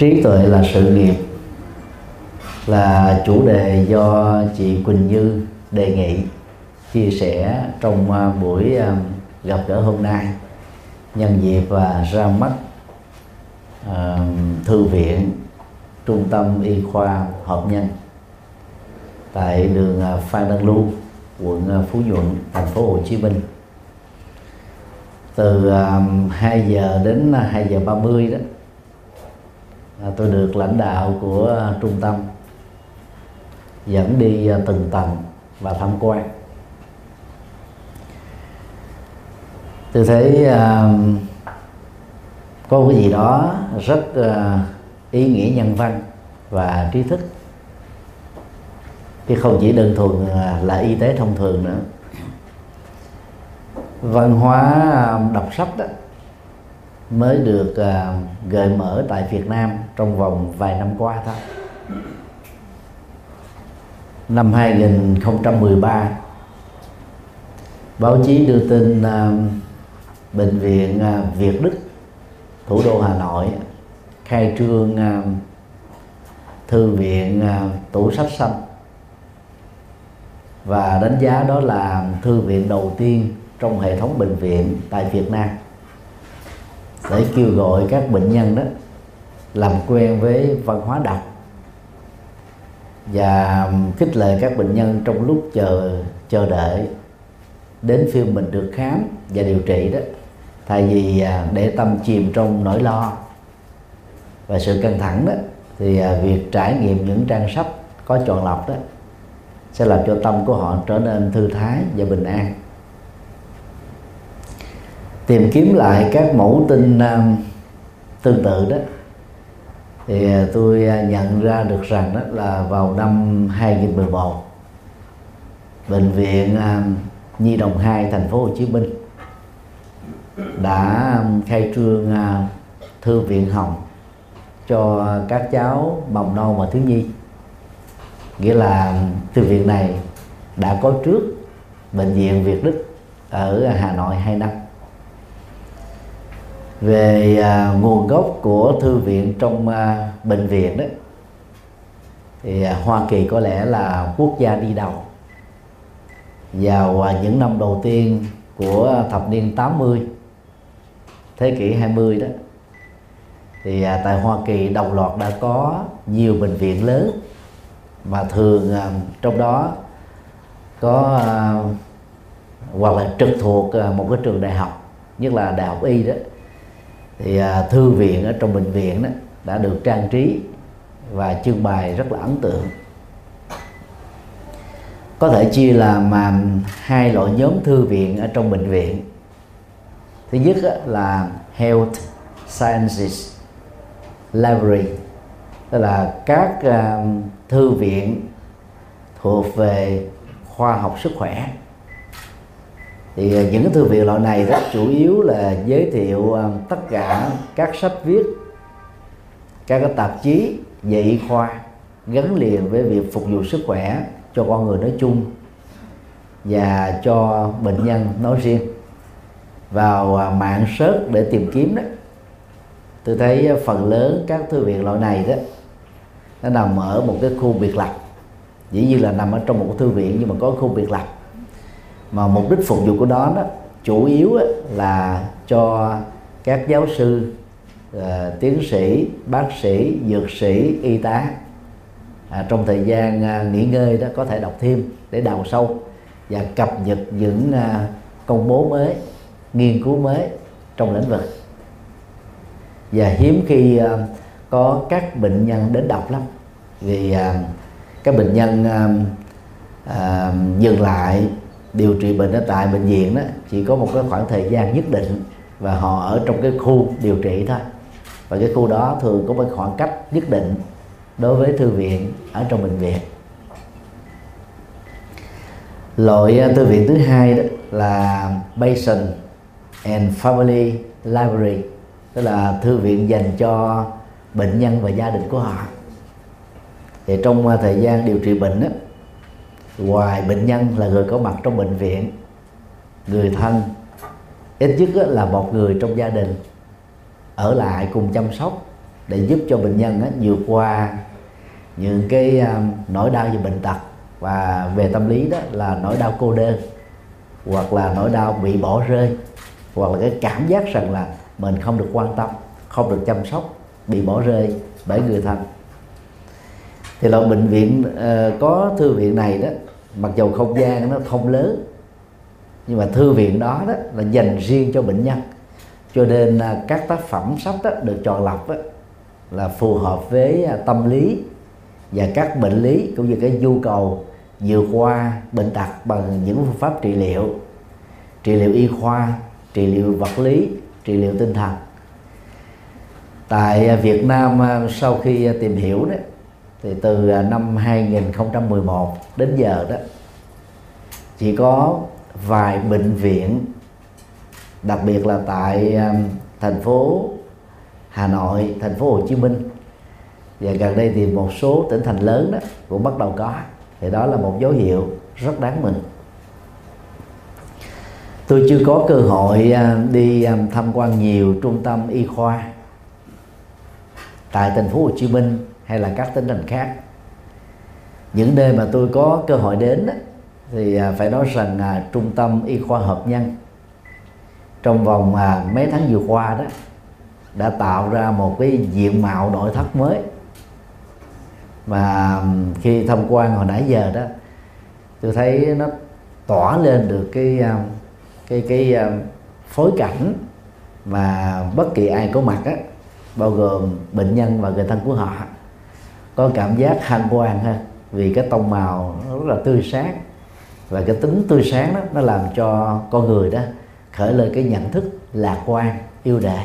Trí tuệ là sự nghiệp là chủ đề do chị Quỳnh Như đề nghị chia sẻ trong buổi gặp gỡ hôm nay, nhân dịp ra mắt thư viện Trung tâm Y khoa Hợp Nhân tại đường Phan Đăng Lưu, quận Phú Nhuận, thành phố Hồ Chí Minh. Từ 2 giờ đến 2 giờ 30 đó, tôi được lãnh đạo của trung tâm dẫn đi từng tầng và tham quan. Tôi thấy có cái gì đó rất ý nghĩa nhân văn và trí thức, chứ không chỉ đơn thuần là y tế thông thường nữa. Văn hóa đọc sách đó mới được gợi mở tại Việt Nam trong vòng vài năm qua thôi. Năm 2013, báo chí đưa tin Bệnh viện Việt Đức, thủ đô Hà Nội khai trương thư viện tủ sách xanh, và đánh giá đó là thư viện đầu tiên trong hệ thống bệnh viện tại Việt Nam, để kêu gọi các bệnh nhân đó làm quen với văn hóa đọc và khích lệ các bệnh nhân trong lúc chờ đợi đến phiên mình được khám và điều trị đó, thay vì để tâm chìm trong nỗi lo và sự căng thẳng đó, thì việc trải nghiệm những trang sách có chọn lọc đó sẽ làm cho tâm của họ trở nên thư thái và bình an. Tìm kiếm lại các mẫu tin tương tự đó, thì tôi nhận ra được rằng đó là vào năm 2011, Bệnh viện Nhi Đồng 2 thành phố Hồ Chí Minh đã khai trương thư viện hồng cho các cháu mầm non và thiếu nhi. Nghĩa là thư viện này đã có trước Bệnh viện Việt Đức ở Hà Nội 2 năm. Về nguồn gốc của thư viện trong bệnh viện đó, thì Hoa Kỳ có lẽ là quốc gia đi đầu. Vào những năm đầu tiên của thập niên 80, thế kỷ 20 đó, thì tại Hoa Kỳ đồng loạt đã có nhiều bệnh viện lớn, mà thường trong đó có hoặc là trực thuộc một cái trường đại học, nhất là đại học Y đó, thì thư viện ở trong bệnh viện đó đã được trang trí và trưng bày rất là ấn tượng. Có thể chia làm hai loại nhóm thư viện ở trong bệnh viện. Thứ nhất là Health Sciences Library, tức là các thư viện thuộc về khoa học sức khỏe. Thì những cái thư viện loại này rất chủ yếu là giới thiệu tất cả các sách viết, các cái tạp chí về y khoa gắn liền với việc phục vụ sức khỏe cho con người nói chung và cho bệnh nhân nói riêng. Vào mạng search để tìm kiếm đó, tôi thấy phần lớn các thư viện loại này đó nó nằm ở một cái khu biệt lập, dĩ nhiên là nằm ở trong một thư viện nhưng mà có khu biệt lập, mà mục đích phục vụ của nó đó chủ yếu là cho các giáo sư, tiến sĩ, bác sĩ, dược sĩ, y tá trong thời gian nghỉ ngơi đó có thể đọc thêm để đào sâu và cập nhật những công bố mới, nghiên cứu mới trong lĩnh vực. Và hiếm khi có các bệnh nhân đến đọc lắm, vì các bệnh nhân dừng lại điều trị bệnh ở tại bệnh viện đó chỉ có một cái khoảng thời gian nhất định, và họ ở trong cái khu điều trị thôi, và cái khu đó thường có một khoảng cách nhất định đối với thư viện ở trong bệnh viện. Loại thư viện thứ hai đó là Patient and Family Library, tức là thư viện dành cho bệnh nhân và gia đình của họ. Thì trong thời gian điều trị bệnh đó, ngoài bệnh nhân là người có mặt trong bệnh viện, người thân, ít nhất là một người trong gia đình ở lại cùng chăm sóc để giúp cho bệnh nhân vượt qua những cái nỗi đau về bệnh tật, và về tâm lý đó là nỗi đau cô đơn, hoặc là nỗi đau bị bỏ rơi, hoặc là cái cảm giác rằng là mình không được quan tâm, không được chăm sóc, bị bỏ rơi bởi người thân. Thì là bệnh viện có thư viện này đó, mặc dù không gian nó không lớn, nhưng mà thư viện đó là dành riêng cho bệnh nhân, cho nên các tác phẩm sách được chọn lọc là phù hợp với tâm lý và các bệnh lý, cũng như cái nhu cầu vượt qua bệnh tật bằng những phương pháp trị liệu y khoa, trị liệu vật lý, trị liệu tinh thần. Tại Việt Nam, sau khi tìm hiểu đó, thì từ năm 2011 đến giờ đó, chỉ có vài bệnh viện, đặc biệt là tại thành phố Hà Nội, thành phố Hồ Chí Minh, và gần đây thì một số tỉnh thành lớn đó cũng bắt đầu có. Thì đó là một dấu hiệu rất đáng mừng. Tôi chưa có cơ hội đi tham quan nhiều trung tâm y khoa tại thành phố Hồ Chí Minh hay là các tỉnh thành khác. Những nơi mà tôi có cơ hội đến đó, thì phải nói rằng trung tâm y khoa Hợp Nhân trong vòng mấy tháng vừa qua đó đã tạo ra một cái diện mạo nội thất mới, mà khi tham quan hồi nãy giờ đó, tôi thấy nó tỏa lên được cái phối cảnh mà bất kỳ ai có mặt bao gồm bệnh nhân và người thân của họ, có cảm giác hân hoan hơn, vì cái tông màu nó rất là tươi sáng, và cái tính tươi sáng đó nó làm cho con người đó khởi lên cái nhận thức lạc quan, yêu đời.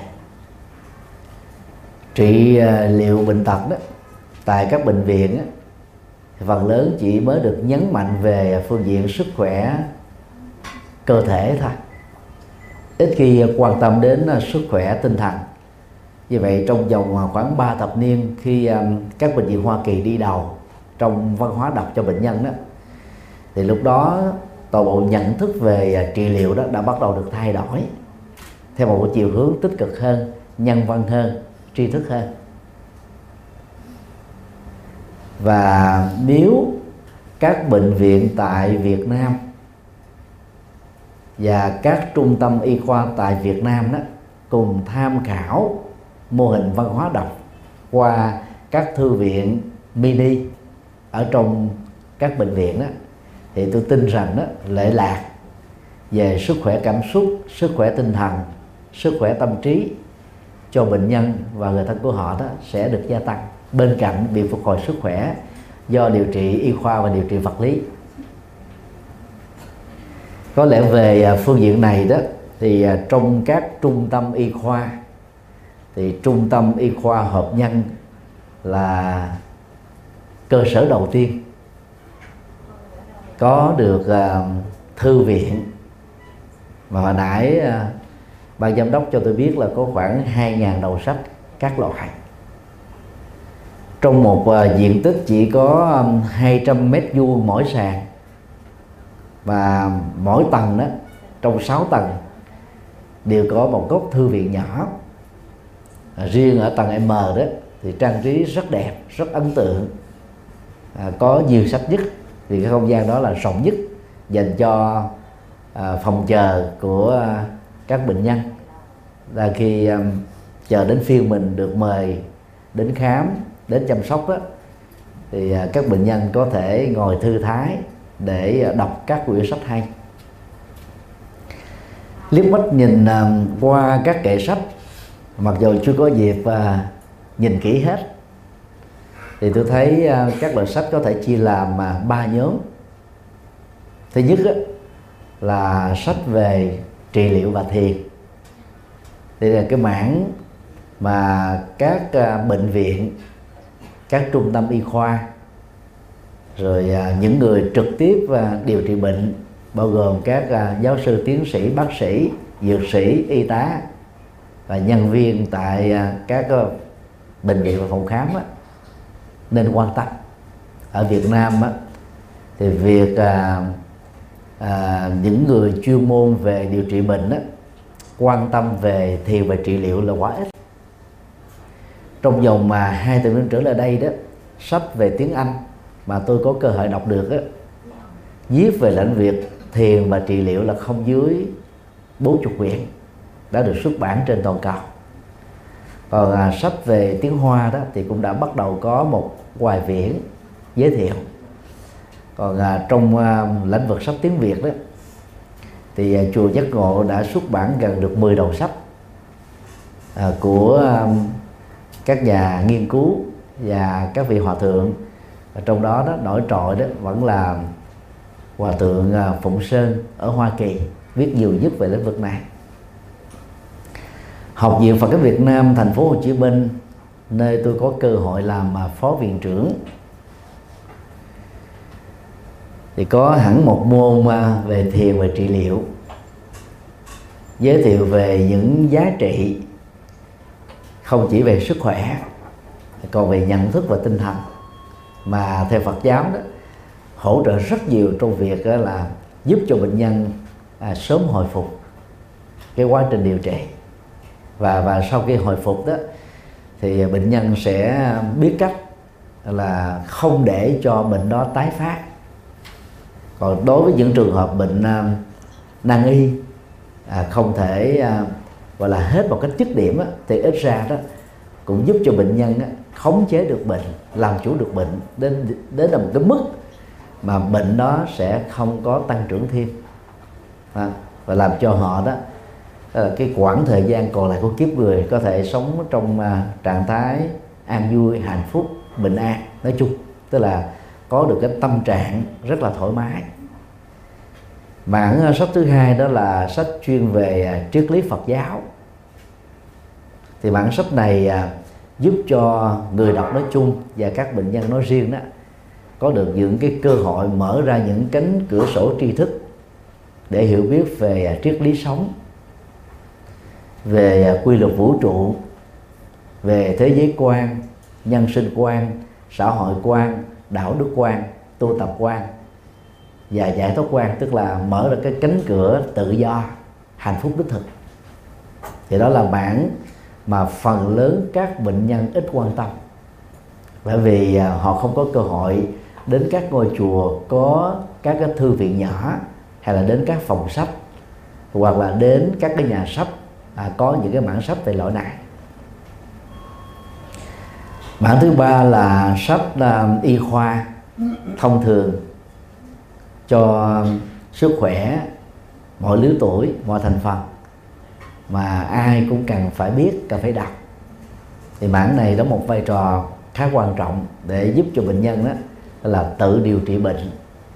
Trị liệu bệnh tật đó tại các bệnh viện phần lớn chỉ mới được nhấn mạnh về phương diện sức khỏe cơ thể thôi, ít khi quan tâm đến sức khỏe tinh thần. Như vậy trong vòng khoảng 3 thập niên, khi các bệnh viện Hoa Kỳ đi đầu trong văn hóa đọc cho bệnh nhân đó, thì lúc đó toàn bộ nhận thức về trị liệu đó đã bắt đầu được thay đổi theo một chiều hướng tích cực hơn, nhân văn hơn, tri thức hơn. Và nếu các bệnh viện tại Việt Nam và các trung tâm y khoa tại Việt Nam đó cùng tham khảo mô hình văn hóa đọc qua các thư viện mini ở trong các bệnh viện đó, thì tôi tin rằng đó, lệ lạc về sức khỏe cảm xúc, sức khỏe tinh thần, sức khỏe tâm trí cho bệnh nhân và người thân của họ đó sẽ được gia tăng, bên cạnh việc phục hồi sức khỏe do điều trị y khoa và điều trị vật lý. Có lẽ về phương diện này đó, thì trong các trung tâm y khoa, thì trung tâm y khoa Hợp Nhân là cơ sở đầu tiên có được thư viện, mà hồi nãy ban giám đốc cho tôi biết là có khoảng 2.000 đầu sách các loại, trong một diện tích chỉ có 200 mét vuông mỗi sàn, và mỗi tầng đó, trong 6 tầng đều có một góc thư viện nhỏ. Riêng ở tầng M đó thì trang trí rất đẹp, rất ấn tượng, có nhiều sách nhất, vì cái không gian đó là rộng nhất dành cho phòng chờ của các bệnh nhân. Là khi chờ đến phiên mình được mời đến khám, đến chăm sóc đó, thì các bệnh nhân có thể ngồi thư thái để đọc các quyển sách hay. Liếc mắt nhìn qua các kệ sách, mặc dù chưa có dịp nhìn kỹ hết, thì tôi thấy các loại sách có thể chia làm 3 nhóm. Thứ nhất là sách về trị liệu và thiền. Đây là cái mảng mà các bệnh viện, các trung tâm y khoa, rồi những người trực tiếp điều trị bệnh, bao gồm các giáo sư, tiến sĩ, bác sĩ, dược sĩ, y tá và nhân viên tại các bệnh viện và phòng khám nên quan tâm. Ở Việt Nam thì việc những người chuyên môn về điều trị bệnh quan tâm về thiền và trị liệu là quá ít. trong vòng mà 2 tuần trở lại đây đó, sách về tiếng Anh mà tôi có cơ hội đọc được á, viết về lĩnh vực thiền và trị liệu là không dưới 40 quyển đã được xuất bản trên toàn cầu. Còn sách về tiếng Hoa đó thì cũng đã bắt đầu có một vài quyển giới thiệu. Còn trong lĩnh vực sách tiếng Việt đó thì chùa Giác Ngộ đã xuất bản gần được 10 đầu sách của các nhà nghiên cứu và các vị hòa thượng. Trong đó nổi trội đó vẫn là hòa thượng Phụng Sơn ở Hoa Kỳ, viết nhiều nhất về lĩnh vực này. Học viện Phật giáo Việt Nam thành phố Hồ Chí Minh, nơi tôi có cơ hội làm phó viện trưởng, thì có hẳn một môn về thiền và trị liệu, giới thiệu về những giá trị không chỉ về sức khỏe, còn về nhận thức và tinh thần, mà theo Phật giáo đó hỗ trợ rất nhiều trong việc là giúp cho bệnh nhân sớm hồi phục cái quá trình điều trị. Và sau khi hồi phục đó thì bệnh nhân sẽ biết cách là không để cho bệnh đó tái phát. Còn đối với những trường hợp bệnh nan y không thể gọi là hết một cách dứt điểm thì ít ra đó cũng giúp cho bệnh nhân khống chế được bệnh, làm chủ được bệnh đến là một cái mức mà bệnh đó sẽ không có tăng trưởng thêm, và làm cho họ đó cái quãng thời gian còn lại của kiếp người có thể sống trong trạng thái an vui, hạnh phúc, bình an nói chung, tức là có được cái tâm trạng rất là thoải mái. Bản sách thứ hai đó là sách chuyên về triết lý Phật giáo. Thì bản sách này giúp cho người đọc nói chung và các bệnh nhân nói riêng đó có được những cái cơ hội mở ra những cánh cửa sổ tri thức để hiểu biết về triết lý sống, về quy luật vũ trụ, về thế giới quan, nhân sinh quan, xã hội quan, đạo đức quan, tu tập quan và giải thoát quan, tức là mở ra cái cánh cửa tự do, hạnh phúc đích thực. Thì đó là bản mà phần lớn các bệnh nhân ít quan tâm, bởi vì họ không có cơ hội đến các ngôi chùa có các cái thư viện nhỏ, hay là đến các phòng sách, hoặc là đến các cái nhà sách có những cái bản sách về loại này. Bản thứ ba là sách y khoa thông thường cho sức khỏe mọi lứa tuổi, mọi thành phần, mà ai cũng cần phải biết, cần phải đọc. Thì bản này đóng một vai trò khá quan trọng để giúp cho bệnh nhân đó là tự điều trị bệnh,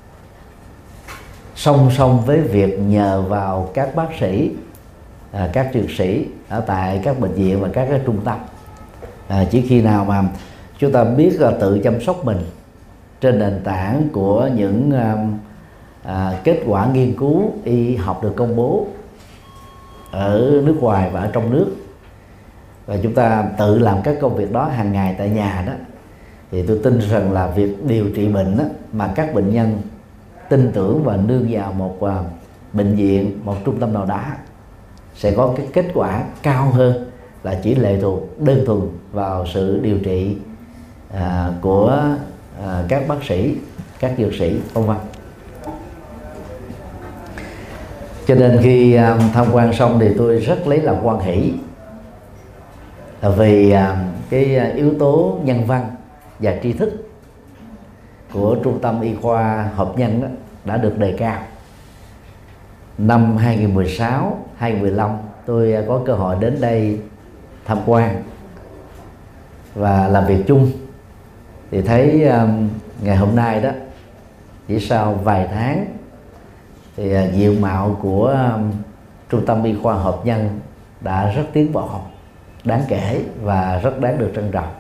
song song với việc nhờ vào các bác sĩ, các dược sĩ ở tại các bệnh viện và các cái trung tâm. Chỉ khi nào mà chúng ta biết tự chăm sóc mình trên nền tảng của những kết quả nghiên cứu y học được công bố ở nước ngoài và ở trong nước, và chúng ta tự làm các công việc đó hàng ngày tại nhà đó, thì tôi tin rằng là việc điều trị bệnh đó, mà các bệnh nhân tin tưởng và nương vào một bệnh viện, một trung tâm nào đó, sẽ có cái kết quả cao hơn là chỉ lệ thuộc đơn thuần vào sự điều trị của các bác sĩ, các dược sĩ, vân vân. Cho nên khi tham quan xong thì tôi rất lấy làm hoan hỷ, vì cái yếu tố nhân văn và tri thức của Trung tâm Y khoa Hợp Nhân đó đã được đề cao. Năm 2016, 2015 tôi có cơ hội đến đây tham quan và làm việc chung, thì thấy ngày hôm nay đó, chỉ sau vài tháng thì diện mạo của Trung tâm Y khoa Hợp Nhân đã rất tiến bộ, đáng kể và rất đáng được trân trọng.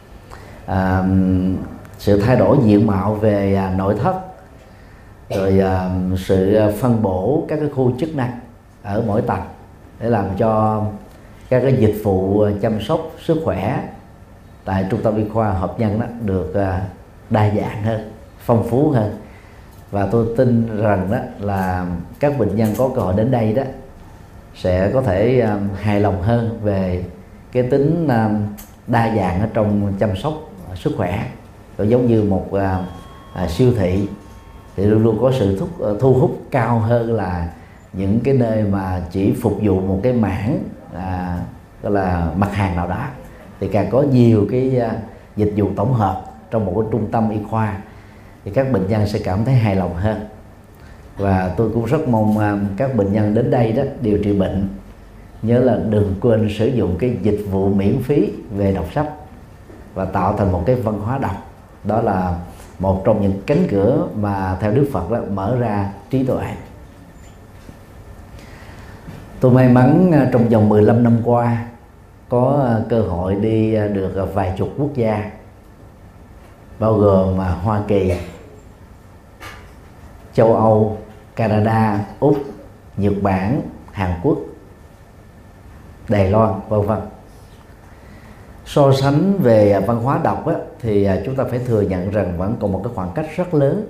Sự thay đổi diện mạo về nội thất, rồi sự phân bổ các cái khu chức năng ở mỗi tầng để làm cho các cái dịch vụ chăm sóc sức khỏe tại Trung tâm Y khoa Hợp Nhân đó được đa dạng hơn, phong phú hơn. Và tôi tin rằng đó là các bệnh nhân có cơ hội đến đây đó sẽ có thể hài lòng hơn về cái tính đa dạng ở trong chăm sóc sức khỏe. Nó giống như một siêu thị thì luôn luôn có sự thu hút cao hơn là những cái nơi mà chỉ phục vụ một cái mảng gọi là mặt hàng nào đó. Thì càng có nhiều cái dịch vụ tổng hợp trong một cái trung tâm y khoa thì các bệnh nhân sẽ cảm thấy hài lòng hơn. Và tôi cũng rất mong các bệnh nhân đến đây đó điều trị bệnh nhớ là đừng quên sử dụng cái dịch vụ miễn phí về đọc sách và tạo thành một cái văn hóa đọc. Đó là một trong những cánh cửa mà theo Đức Phật đó, mở ra trí tuệ. Tôi may mắn trong vòng 15 năm qua có cơ hội đi được vài chục quốc gia, bao gồm Hoa Kỳ, châu Âu, Canada, Úc, Nhật Bản, Hàn Quốc, Đài Loan, vân vân. So sánh về văn hóa đọc á, thì chúng ta phải thừa nhận rằng vẫn còn một cái khoảng cách rất lớn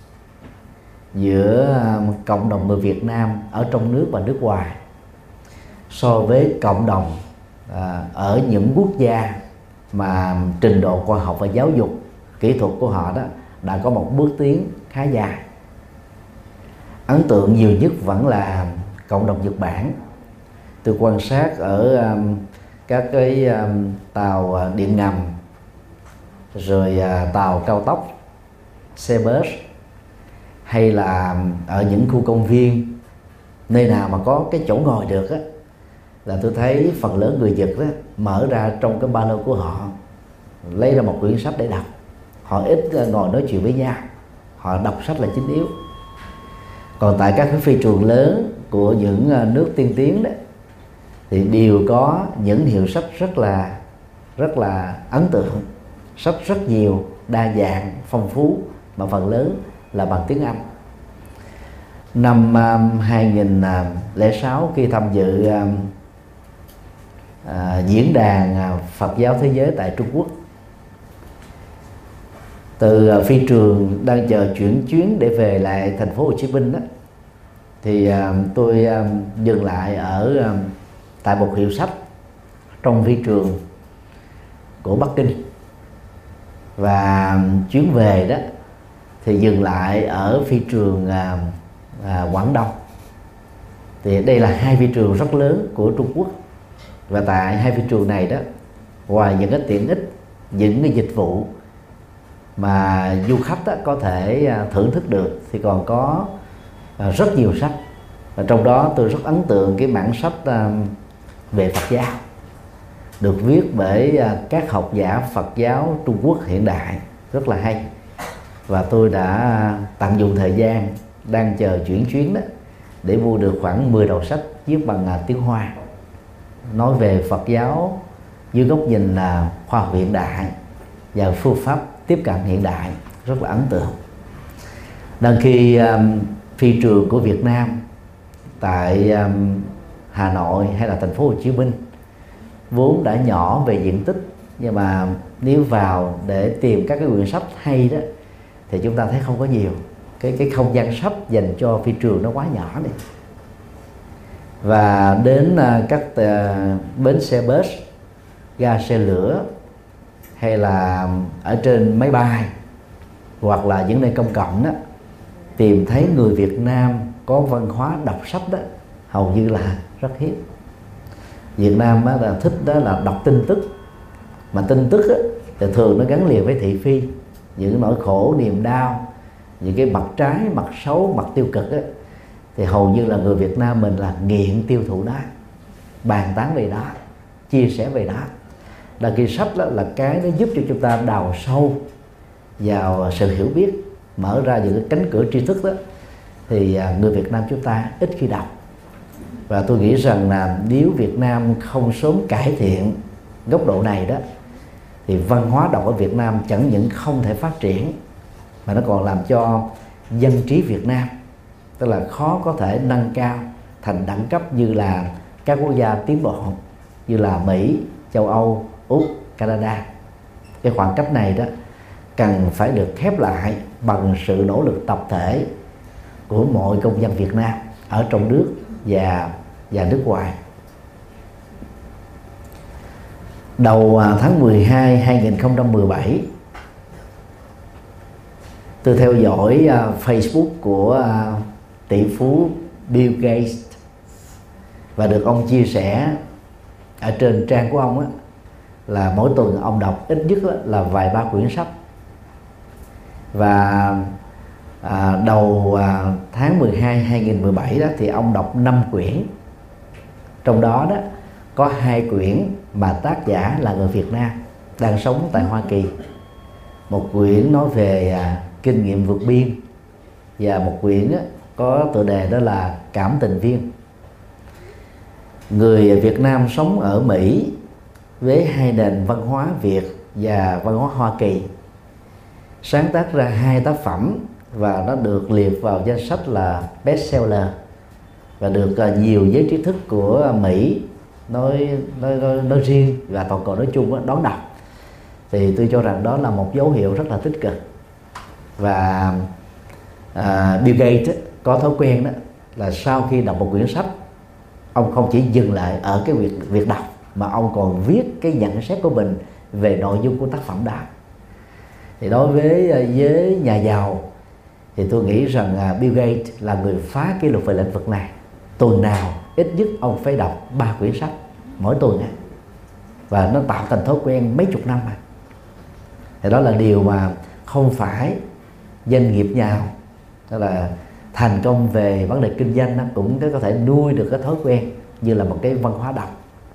giữa cộng đồng người Việt Nam ở trong nước và nước ngoài so với cộng đồng ở những quốc gia mà trình độ khoa học và giáo dục kỹ thuật của họ đó đã có một bước tiến khá dài. Ấn tượng nhiều nhất vẫn là cộng đồng Nhật Bản. Tôi quan sát ở các cái tàu điện ngầm, rồi tàu cao tốc, xe bus, hay là ở những khu công viên, nơi nào mà có cái chỗ ngồi được á, là tôi thấy phần lớn người Nhật đó mở ra trong cái ba lô của họ, lấy ra một quyển sách để đọc. Họ ít ngồi nói chuyện với nhau, họ đọc sách là chính yếu. Còn tại các cái phi trường lớn của những nước tiên tiến đó thì đều có những hiệu sách rất là ấn tượng, sách rất nhiều, đa dạng, phong phú, mà phần lớn là bằng tiếng Anh. Năm 2006 khi tham dự diễn đàn Phật giáo thế giới tại Trung Quốc, từ phi trường đang chờ chuyển chuyến để về lại thành phố Hồ Chí Minh đó, thì tôi dừng lại ở tại một hiệu sách trong phi trường của Bắc Kinh, và chuyến về đó thì dừng lại ở phi trường Quảng Đông. Thì đây là hai phi trường rất lớn của Trung Quốc, và tại hai phi trường này đó, ngoài những cái tiện ích, những cái dịch vụ mà du khách đó có thể thưởng thức được, thì còn có rất nhiều sách. Và trong đó tôi rất ấn tượng cái mảng sách về Phật giáo được viết bởi các học giả Phật giáo Trung Quốc hiện đại, rất là hay. Và tôi đã tận dụng thời gian đang chờ chuyển chuyến đó để mua được khoảng 10 đầu sách viết bằng tiếng Hoa, nói về Phật giáo dưới góc nhìn là khoa học hiện đại và phương pháp tiếp cận hiện đại, rất là ấn tượng. Đang khi phi trường của Việt Nam tại Hà Nội hay là thành phố Hồ Chí Minh vốn đã nhỏ về diện tích, nhưng mà nếu vào để tìm các cái quyển sách hay đó thì chúng ta thấy không có nhiều. Cái không gian sách dành cho phi trường nó quá nhỏ đi. Và đến các bến xe bus, ga xe lửa, hay là ở trên máy bay hoặc là những nơi công cộng đó, tìm thấy người Việt Nam có văn hóa đọc sách đó hầu như là rất hiếm. Việt Nam á, là thích đó là đọc tin tức, mà tin tức á, thì thường nó gắn liền với thị phi, những nỗi khổ niềm đau, những cái mặt trái, mặt xấu, mặt tiêu cực á, thì hầu như là người Việt Nam mình là nghiện tiêu thụ đó, bàn tán về đó, chia sẻ về đó. Đăng ký sách đó là cái nó giúp cho chúng ta đào sâu vào sự hiểu biết, mở ra những cái cánh cửa tri thức đó, thì người Việt Nam chúng ta ít khi đọc. Và tôi nghĩ rằng là nếu Việt Nam không sớm cải thiện góc độ này đó, thì văn hóa đọc ở Việt Nam chẳng những không thể phát triển, mà nó còn làm cho dân trí Việt Nam, tức là khó có thể nâng cao thành đẳng cấp như là các quốc gia tiến bộ như là Mỹ, châu Âu, Úc, Canada. Cái khoảng cách này đó cần phải được khép lại bằng sự nỗ lực tập thể của mọi công dân Việt Nam ở trong nước và nước ngoài. Đầu tháng 12 2017, tôi theo dõi Facebook của tỷ phú Bill Gates, và được ông chia sẻ ở trên trang của ông là mỗi tuần ông đọc ít nhất là vài ba quyển sách. Và đầu tháng 12 2017 đó thì ông đọc 5 quyển. Trong đó có 2 quyển mà tác giả là người Việt Nam đang sống tại Hoa Kỳ. Một quyển nói về kinh nghiệm vượt biên, và một quyển có tựa đề đó là Cảm tình viên. Người Việt Nam sống ở Mỹ với hai nền văn hóa Việt và văn hóa Hoa Kỳ sáng tác ra 2 tác phẩm, và nó được liệt vào danh sách là bestseller và được nhiều giới trí thức của Mỹ nói riêng và toàn cầu nói chung đón đọc. Thì tôi cho rằng đó là một dấu hiệu rất là tích cực. Và Bill Gates có thói quen đó là sau khi đọc một quyển sách, ông không chỉ dừng lại ở cái việc đọc, mà ông còn viết cái nhận xét của mình về nội dung của tác phẩm đó. Thì đối với nhà giàu thì tôi nghĩ rằng Bill Gates là người phá kỷ lục về lĩnh vực này. Tuần nào ít nhất ông phải đọc 3 quyển sách mỗi tuần và nó tạo thành thói quen mấy chục năm. Thì đó là điều mà không phải doanh nghiệp nào đó là thành công về vấn đề kinh doanh cũng có thể nuôi được cái thói quen như là một cái văn hóa đọc.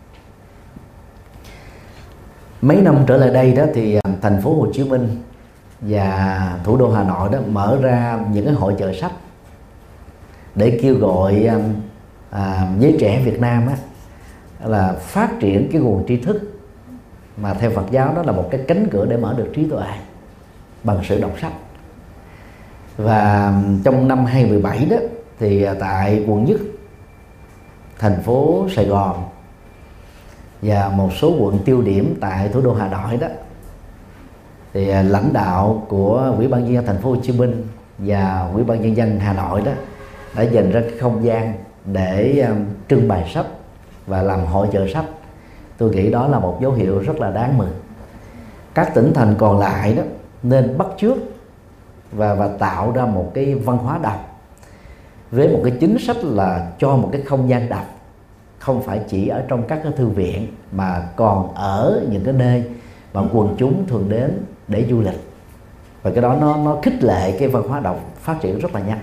Mấy năm trở lại đây đó thì thành phố Hồ Chí Minh và thủ đô Hà Nội đó mở ra những cái hội chợ sách để kêu gọi giới trẻ Việt Nam là phát triển cái nguồn tri thức, mà theo Phật giáo đó là một cái cánh cửa để mở được trí tuệ bằng sự đọc sách. Và trong năm 2017 đó thì tại quận Nhất, thành phố Sài Gòn và một số quận tiêu điểm tại thủ đô Hà Nội đó, thì lãnh đạo của Ủy ban nhân dân thành phố Hồ Chí Minh và Ủy ban nhân dân Hà Nội đó đã dành ra cái không gian để trưng bày sách và làm hội chợ sách. Tôi nghĩ đó là một dấu hiệu rất là đáng mừng. Các tỉnh thành còn lại đó nên bắt chước và tạo ra một cái văn hóa đọc với một cái chính sách là cho một cái không gian đọc không phải chỉ ở trong các cái thư viện, mà còn ở những cái nơi mà quần chúng thường đến để du lịch. Và cái đó nó khích lệ cái văn hóa đọc phát triển rất là nhanh.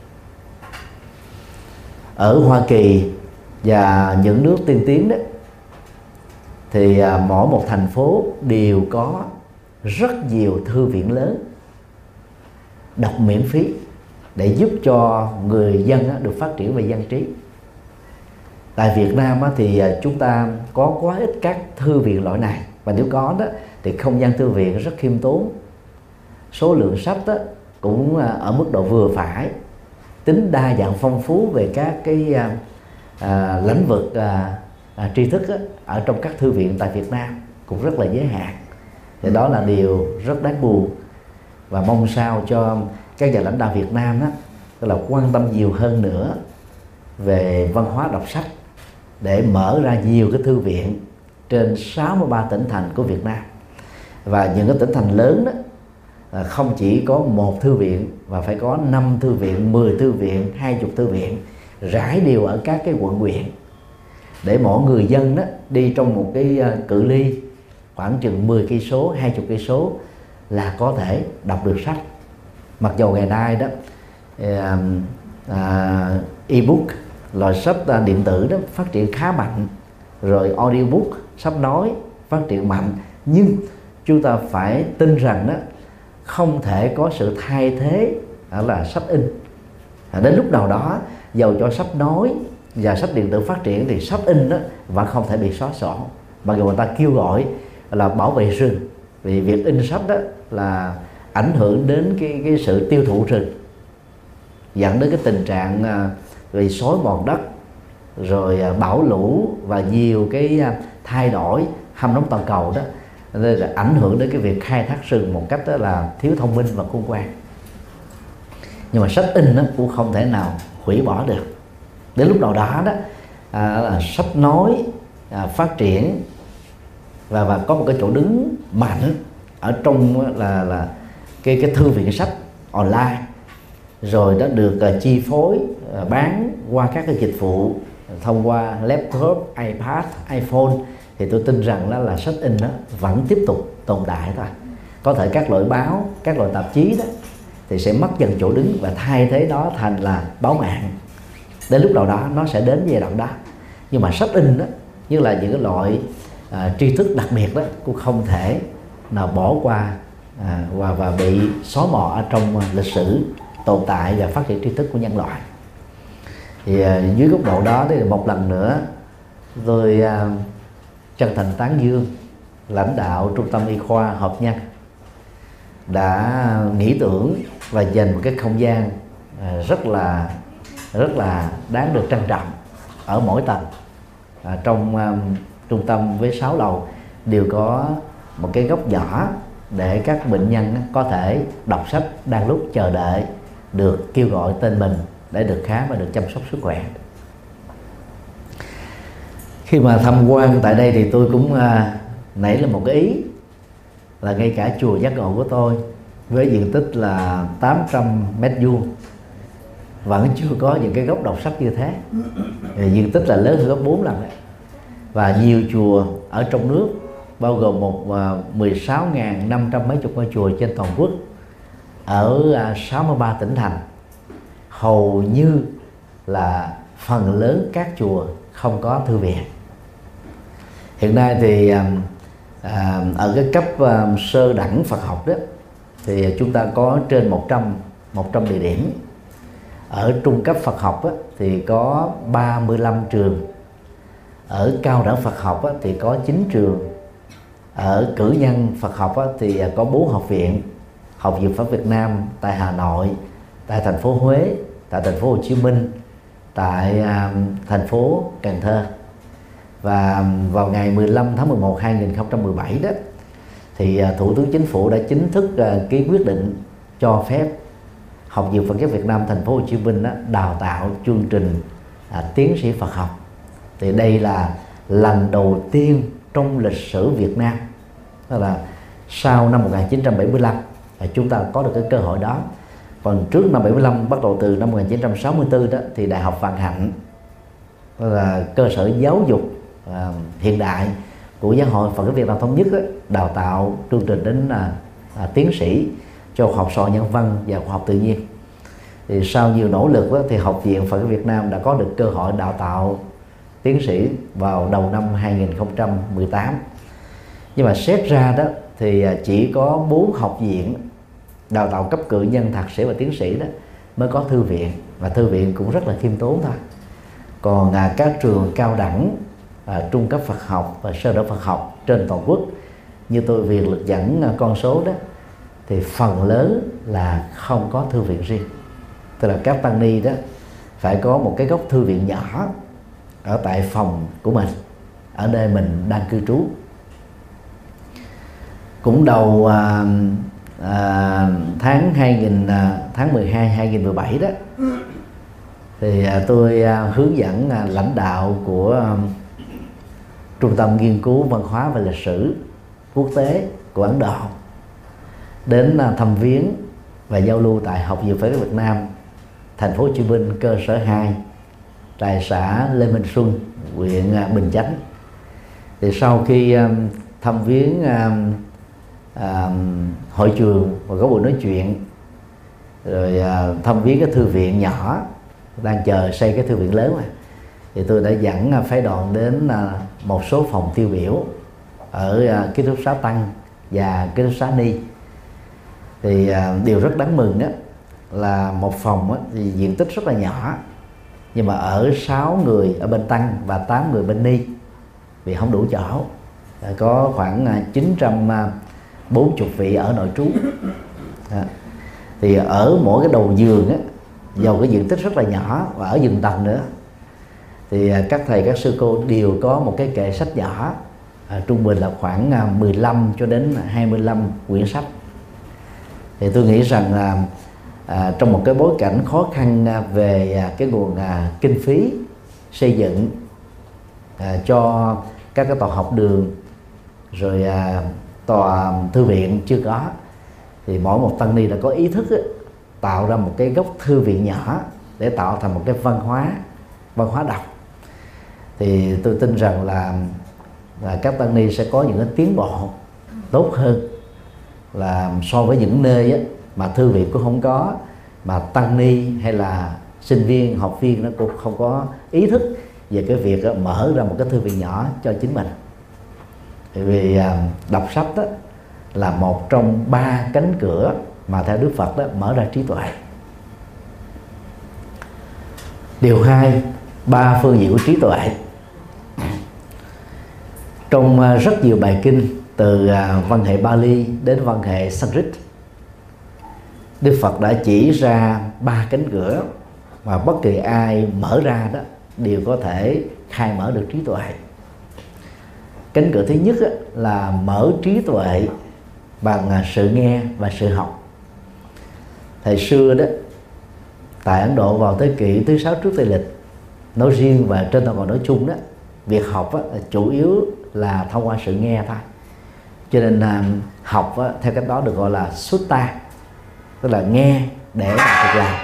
Ở Hoa Kỳ và những nước tiên tiến đó thì mỗi một thành phố đều có rất nhiều thư viện lớn đọc miễn phí để giúp cho người dân được phát triển về dân trí. Tại Việt Nam thì chúng ta có quá ít các thư viện loại này, và nếu có đó thì không gian thư viện rất khiêm tốn, số lượng sách đó cũng ở mức độ vừa phải, tính đa dạng phong phú về các cái lĩnh vực tri thức ở trong các thư viện tại Việt Nam cũng rất là giới hạn. Thì đó là điều rất đáng buồn, và mong sao cho các nhà lãnh đạo Việt Nam đó là quan tâm nhiều hơn nữa về văn hóa đọc sách để mở ra nhiều cái thư viện trên 63 tỉnh thành của Việt Nam. Và những cái tỉnh thành lớn đó không chỉ có một thư viện mà phải có 5 thư viện, 10 thư viện, 20 thư viện rải đều ở các cái quận huyện, để mỗi người dân đó đi trong một cái cự ly khoảng chừng 10 cây số, 20 cây số là có thể đọc được sách. Mặc dù ngày nay đó ebook, loại sách điện tử đó phát triển khá mạnh, rồi audiobook, sách nói phát triển mạnh, nhưng chúng ta phải tin rằng đó không thể có sự thay thế là sách in. Đến lúc nào đó, dầu cho sách nói và sách điện tử phát triển thì sách in đó vẫn không thể bị xóa sổ. Mặc dù người ta kêu gọi là bảo vệ rừng, vì việc in sách đó là ảnh hưởng đến cái sự tiêu thụ rừng, dẫn đến cái tình trạng về xói mòn đất, rồi bão lũ và nhiều cái thay đổi hâm nóng toàn cầu đó, nên là ảnh hưởng đến cái việc khai thác rừng một cách đó là thiếu thông minh và khôn ngoan. Nhưng mà sách in nó cũng không thể nào hủy bỏ được. Đến lúc nào đó đó sách nói phát triển và có một cái chỗ đứng mạnh ở trong là cái thư viện sách online, rồi nó được chi phối bán qua các cái dịch vụ thông qua laptop, iPad, iPhone, thì tôi tin rằng đó là sách in đó vẫn tiếp tục tồn tại thôi. Có thể các loại báo, các loại tạp chí đó thì sẽ mất dần chỗ đứng và thay thế đó thành là báo mạng. Đến lúc nào đó nó sẽ đến giai đoạn đó. Nhưng mà sách in đó, như là những cái loại tri thức đặc biệt đó, cũng không thể nào bỏ qua và bị xóa mòn ở trong lịch sử tồn tại và phát triển tri thức của nhân loại. Thì dưới góc độ đó thì một lần nữa tôi chân thành tán dương lãnh đạo Trung tâm Y khoa Hợp Nhân đã nghĩ tưởng và dành một cái không gian rất là đáng được trân trọng ở mỗi tầng. Trong trung tâm với 6 lầu đều có một cái góc nhỏ để các bệnh nhân có thể đọc sách đang lúc chờ đợi được kêu gọi tên mình để được khám và được chăm sóc sức khỏe. Khi mà tham quan tại đây thì tôi cũng nảy lên một cái ý là ngay cả chùa Giác Ngộ của tôi với diện tích là 800 mét vuông vẫn chưa có những cái góc đọc sách như thế. Diện tích là lớn hơn gấp 4 lần đấy. Và nhiều chùa ở trong nước, bao gồm 16.500 mấy chục ngôi chùa trên toàn quốc ở 63 tỉnh thành, hầu như là phần lớn các chùa không có thư viện. Hiện nay thì ở cái cấp sơ đẳng Phật học đó thì chúng ta có trên 100 địa điểm. Ở trung cấp Phật học thì có 35 trường. Ở cao đẳng Phật học thì có 9 trường. Ở cử nhân Phật học thì có 4 học viện: Học viện Phật Việt Nam tại Hà Nội, tại thành phố Huế, tại thành phố Hồ Chí Minh, tại thành phố Cần Thơ. Và vào ngày 15 tháng 11 2017 đó thì Thủ tướng Chính phủ đã chính thức ký quyết định cho phép Học viện Phật giáo Việt Nam thành phố Hồ Chí Minh đào tạo chương trình tiến sĩ Phật học. Thì đây là lần đầu tiên trong lịch sử Việt Nam, đó là sau năm 1975 chúng ta có được cái cơ hội đó. Còn trước năm 75, bắt đầu từ năm 1964 đó thì Đại học Vạn Hạnh, đó là cơ sở giáo dục hiện đại của Giáo hội Phật giáo Việt Nam Thống nhất đó, đào tạo chương trình đến tiến sĩ cho khoa học xã hội nhân văn và khoa học tự nhiên. Thì sau nhiều nỗ lực đó, thì Học viện Phật giáo Việt Nam đã có được cơ hội đào tạo tiến sĩ vào đầu năm 2018. Nhưng mà xét ra đó thì chỉ có 4 học viện đào tạo cấp cử nhân, thạc sĩ và tiến sĩ đó mới có thư viện, và thư viện cũng rất là khiêm tốn thôi. Còn các trường cao đẳng, trung cấp Phật học và sơ đẳng Phật học trên toàn quốc, như tôi việc lực dẫn con số đó, thì phần lớn là không có thư viện riêng. Tức là các tăng ni đó phải có một cái góc thư viện nhỏ ở tại phòng của mình, ở nơi mình đang cư trú. Cũng đầu tháng 12 2017 đó thì tôi hướng dẫn lãnh đạo của Trung tâm Nghiên cứu Văn hóa và Lịch sử Quốc tế của Ấn Độ đến thăm viếng và giao lưu tại Học viện Phật giáo Việt Nam thành phố Hồ Chí Minh cơ sở 2 tại xã Lê Minh Xuân, huyện Bình Chánh. Thì sau khi thăm viếng hội trường và có buổi nói chuyện, rồi thăm viếng cái thư viện nhỏ đang chờ xây cái thư viện lớn, thì tôi đã dẫn phái đoàn đến một số phòng tiêu biểu ở ký túc xá Tăng và ký túc xá Ni. Thì điều rất đáng mừng đó là một phòng thì diện tích rất là nhỏ, nhưng mà ở 6 người ở bên Tăng và 8 người bên Ni vì không đủ chỗ. Có khoảng 940 vị ở nội trú. Thì ở mỗi cái đầu giường á, dầu cái diện tích rất là nhỏ và ở giường tầng nữa, thì các thầy các sư cô đều có một cái kệ sách nhỏ, trung bình là khoảng 15 cho đến 25 quyển sách. Thì tôi nghĩ rằng là trong một cái bối cảnh khó khăn về cái nguồn kinh phí xây dựng cho các cái tòa học đường rồi tòa thư viện chưa có, thì mỗi một tăng ni đã có ý thức tạo ra một cái góc thư viện nhỏ để tạo thành một cái văn hóa đọc. Thì tôi tin rằng là các tăng ni sẽ có những cái tiến bộ tốt hơn là so với những nơi mà thư viện cũng không có, mà tăng ni hay là sinh viên, học viên nó cũng không có ý thức về cái việc mở ra một cái thư viện nhỏ cho chính mình. Vì đọc sách đó là một trong 3 cánh cửa mà theo Đức Phật đó mở ra trí tuệ. Điều 2, 3 phương diện của trí tuệ. Trong rất nhiều bài kinh từ văn hệ Bali đến văn hệ Sanskrit, Đức Phật đã chỉ ra 3 cánh cửa mà bất kỳ ai mở ra đó đều có thể khai mở được trí tuệ. Cánh cửa thứ nhất là mở trí tuệ bằng sự nghe và sự học. Thời xưa đó, tại Ấn Độ vào thế kỷ thứ 6 trước Tây lịch nói riêng và trên toàn cầu nói chung đó, việc học chủ yếu là thông qua sự nghe thôi. Cho nên học theo cách đó được gọi là sutta, tức là nghe để thực làm.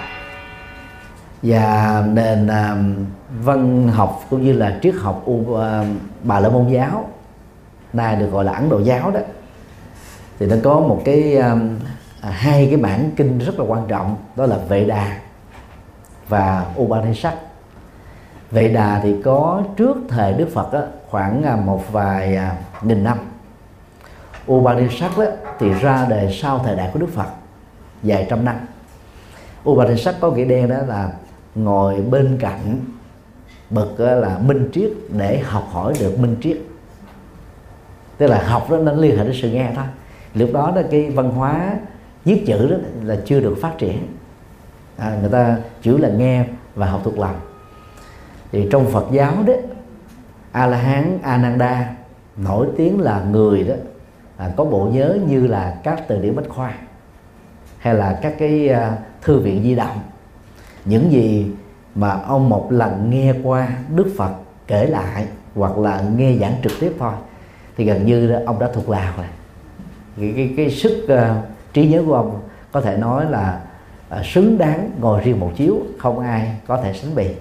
Và nền văn học cũng như là triết học Bà La Môn giáo, nay được gọi là Ấn Độ giáo đó, thì nó có một cái 2 cái bản kinh rất là quan trọng, đó là Vệ Đà và Upanishad. Vệ Đà thì có trước thời Đức Phật khoảng một vài nghìn năm. Upanishad thì ra đời sau thời đại của Đức Phật vài trăm năm. Upanishad có nghĩa đen đó là ngồi bên cạnh bậc là minh triết để học hỏi được minh triết. Tức là học đó nó liên hệ đến sự nghe thôi. Lúc đó cái văn hóa viết chữ đó là chưa được phát triển. Người ta chủ là nghe và học thuộc lòng. Thì trong Phật giáo đó, A La Hán Ananda nổi tiếng là người đó có bộ nhớ như là các từ điển bách khoa hay là các cái thư viện di động. Những gì mà ông một lần nghe qua Đức Phật kể lại hoặc là nghe giảng trực tiếp thôi thì gần như ông đã thuộc lòng rồi. Cái sức trí nhớ của ông có thể nói là xứng đáng ngồi riêng một chiếu, không ai có thể sánh bì.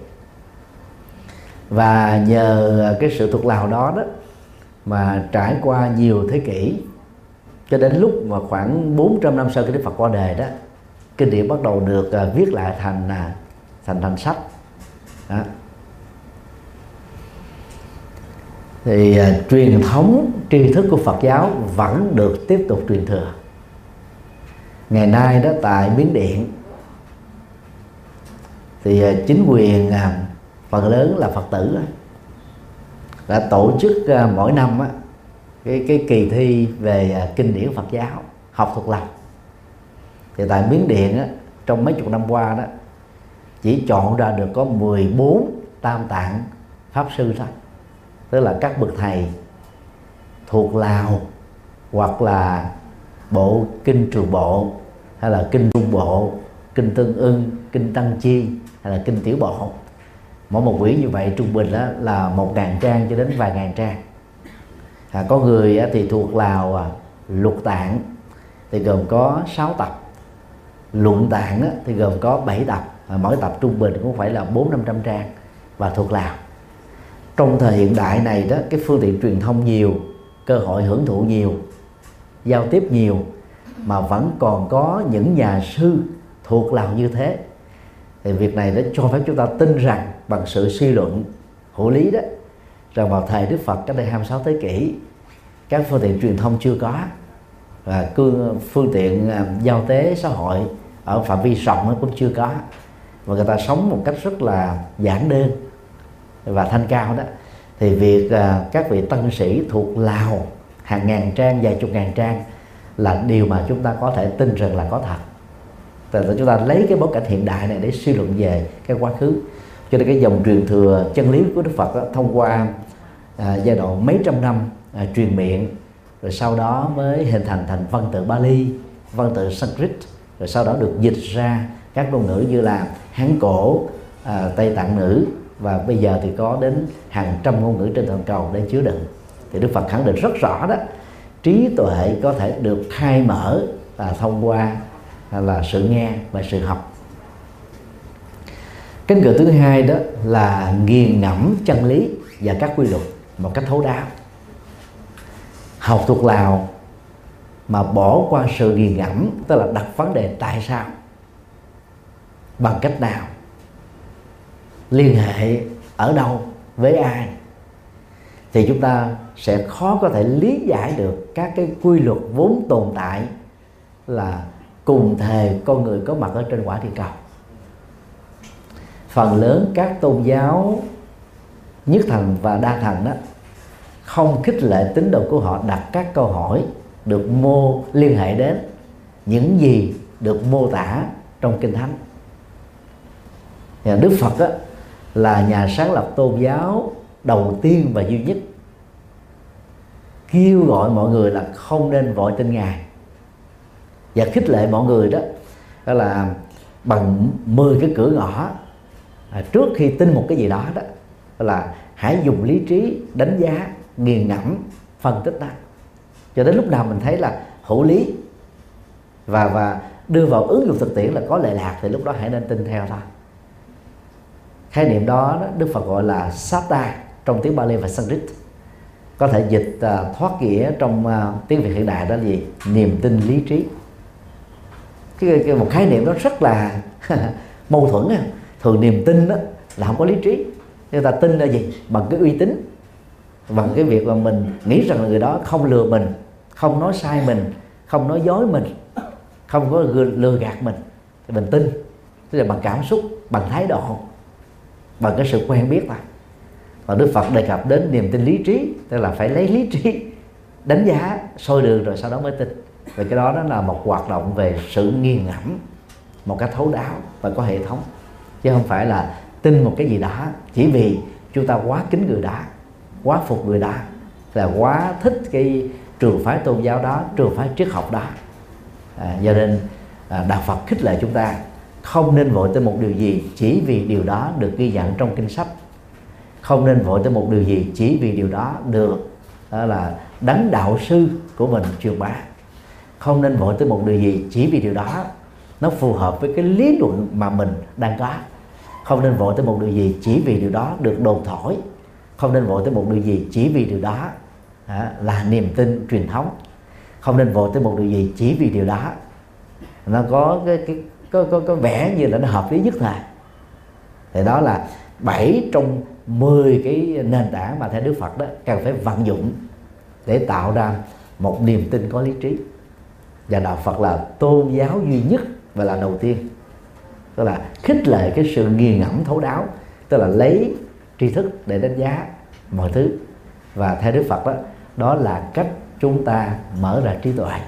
Và nhờ cái sự thuộc lòng đó mà trải qua nhiều thế kỷ, cho đến lúc mà khoảng 400 năm sau khi Đức Phật qua đời đó, kinh điển bắt đầu được viết lại thành sách đó. Thì truyền thống tri thức của Phật giáo vẫn được tiếp tục truyền thừa. Ngày nay đó tại Miến Điện thì chính quyền phần lớn là Phật tử đã tổ chức mỗi năm cái kỳ thi về kinh điển Phật giáo học thuộc lòng. Thì tại Miến Điện trong mấy chục năm qua đó chỉ chọn ra được có 14 tam tạng pháp sư thôi, tức là các bậc thầy thuộc Lào hoặc là bộ kinh Trường Bộ hay là kinh Trung Bộ, kinh Tương Ưng, kinh Tăng Chi hay là kinh Tiểu Bộ. Mỗi một quyển như vậy trung bình đó là 1.000 trang cho đến vài ngàn trang. Có người thì thuộc Lào Lục Tạng thì gồm có 6 tập, Luận Tạng thì gồm có 7 tập, mỗi tập trung bình cũng phải là 400-500 trang và thuộc Lào. Trong thời hiện đại này đó, cái phương tiện truyền thông nhiều, cơ hội hưởng thụ nhiều, giao tiếp nhiều, mà vẫn còn có những nhà sư thuộc Lào như thế, thì việc này đã cho phép chúng ta tin rằng bằng sự suy luận hữu lý đó, rằng vào thời Đức Phật cách đây 26 thế kỷ, các phương tiện truyền thông chưa có, và phương tiện giao tế xã hội ở phạm vi rộng cũng chưa có, và người ta sống một cách rất là giản đơn và thanh cao đó, thì việc các vị tăng sĩ thuộc Lào hàng ngàn trang, vài chục ngàn trang là điều mà chúng ta có thể tin rằng là có thật. Tại chúng ta lấy cái bối cảnh hiện đại này để suy luận về cái quá khứ. Cho nên cái dòng truyền thừa chân lý của Đức Phật đó, thông qua giai đoạn mấy trăm năm truyền miệng, rồi sau đó mới hình thành văn tự Bali, văn tự Sanskrit, rồi sau đó được dịch ra các ngôn ngữ như là Hán cổ, Tây Tạng ngữ, và bây giờ thì có đến hàng trăm ngôn ngữ trên toàn cầu để chứa đựng. Thì Đức Phật khẳng định rất rõ đó trí tuệ có thể được khai mở là thông qua là sự nghe và sự học. Cánh cửa thứ hai đó là nghiền ngẫm chân lý và các quy luật một cách thấu đáo. Học thuộc lào mà bỏ qua sự nghiền ngẫm, tức là đặt vấn đề tại sao, bằng cách nào, liên hệ ở đâu, với ai, thì chúng ta sẽ khó có thể lý giải được các cái quy luật vốn tồn tại là cùng thời con người có mặt ở trên quả địa cầu. Phần lớn các tôn giáo nhất thần và đa thần đó không khích lệ tín đồ của họ đặt các câu hỏi được liên hệ đến những gì được mô tả trong Kinh Thánh. Đức Phật đó là nhà sáng lập tôn giáo đầu tiên và duy nhất kêu gọi mọi người là không nên vội tin Ngài, và khích lệ mọi người đó là bằng 10 cái cửa ngõ trước khi tin một cái gì đó đó là hãy dùng lý trí đánh giá, nghiền ngẫm, phân tích nó cho đến lúc nào mình thấy là hữu lý và đưa vào ứng dụng thực tiễn là có lệ lạc, thì lúc đó hãy nên tin theo thôi. Khái niệm đó Đức Phật gọi là Satta trong tiếng Pali và Sanskrit, có thể dịch thoát nghĩa trong tiếng Việt hiện đại đó là gì? Niềm tin lý trí. Một khái niệm đó rất là mâu thuẫn. Thường niềm tin đó là không có lý trí. Người ta tin là gì? Bằng cái uy tín, bằng cái việc mà mình nghĩ rằng là người đó không lừa mình, không nói sai mình, không nói dối mình, không có lừa gạt mình, thì mình tin. Tức là bằng cảm xúc, bằng thái độ, bằng cái sự quen biết thôi. Còn Đức Phật đề cập đến niềm tin lý trí, tức là phải lấy lý trí đánh giá soi đường rồi sau đó mới tin. Và cái đó là một hoạt động về sự nghiền ngẫm một cách thấu đáo và có hệ thống, chứ không phải là tin một cái gì đó chỉ vì chúng ta quá kính người đó, quá phục người đó, là quá thích cái trường phái tôn giáo đó, trường phái triết học đó. Do nên Đạo Phật khích lệ chúng ta không nên vội tới một điều gì chỉ vì điều đó được ghi nhận trong kinh sách, không nên vội tới một điều gì chỉ vì điều đó được là đấng đạo sư của mình truyền bá, không nên vội tới một điều gì chỉ vì điều đó nó phù hợp với cái lý luận mà mình đang có, không nên vội tới một điều gì chỉ vì điều đó được đồn thổi, không nên vội tới một điều gì chỉ vì điều đó là niềm tin truyền thống, không nên vội tới một điều gì chỉ vì điều đó nó có có vẻ như là nó hợp lý nhất thời. Thì đó là 7 trong 10 cái nền tảng mà theo Đức Phật đó cần phải vận dụng để tạo ra một niềm tin có lý trí. Và Đạo Phật là tôn giáo duy nhất và là đầu tiên, tức là khích lệ cái sự nghiền ngẫm thấu đáo, tức là lấy tri thức để đánh giá mọi thứ. Và theo Đức Phật đó, đó là cách chúng ta mở ra trí tuệ.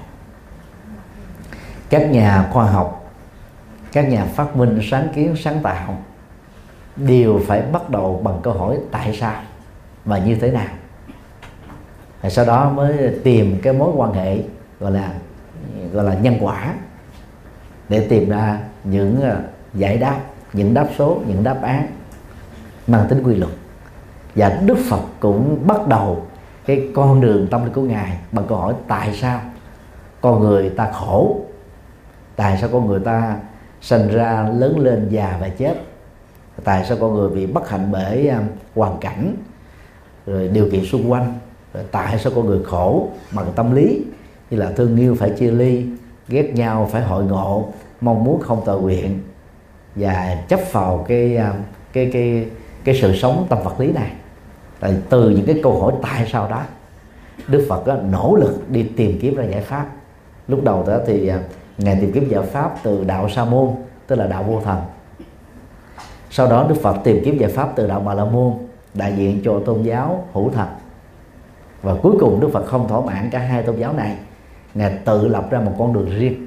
Các nhà khoa học, các nhà phát minh, sáng kiến, sáng tạo đều phải bắt đầu bằng câu hỏi tại sao và như thế nào. Và sau đó mới tìm cái mối quan hệ gọi là nhân quả để tìm ra những giải đáp, những đáp số, những đáp án mang tính quy luật. Và Đức Phật cũng bắt đầu cái con đường tâm linh của Ngài bằng câu hỏi tại sao con người ta khổ, tại sao con người ta sinh ra, lớn lên, già và chết, tại sao con người bị bất hạnh bởi hoàn cảnh rồi điều kiện xung quanh, rồi tại sao con người khổ bằng tâm lý như là thương yêu phải chia ly, ghét nhau phải hội ngộ, mong muốn không tự nguyện và chấp vào cái sự sống tâm vật lý này. Tại từ những cái câu hỏi tại sao đó, Đức Phật đó nỗ lực đi tìm kiếm ra giải pháp. Lúc đầu đó thì Ngài tìm kiếm giải pháp từ đạo Sa môn, tức là đạo vô thần. Sau đó Đức Phật tìm kiếm giải pháp từ đạo Bà La môn, đại diện cho tôn giáo hữu thần. Và cuối cùng Đức Phật không thỏa mãn cả hai tôn giáo này, Ngài tự lập ra một con đường riêng.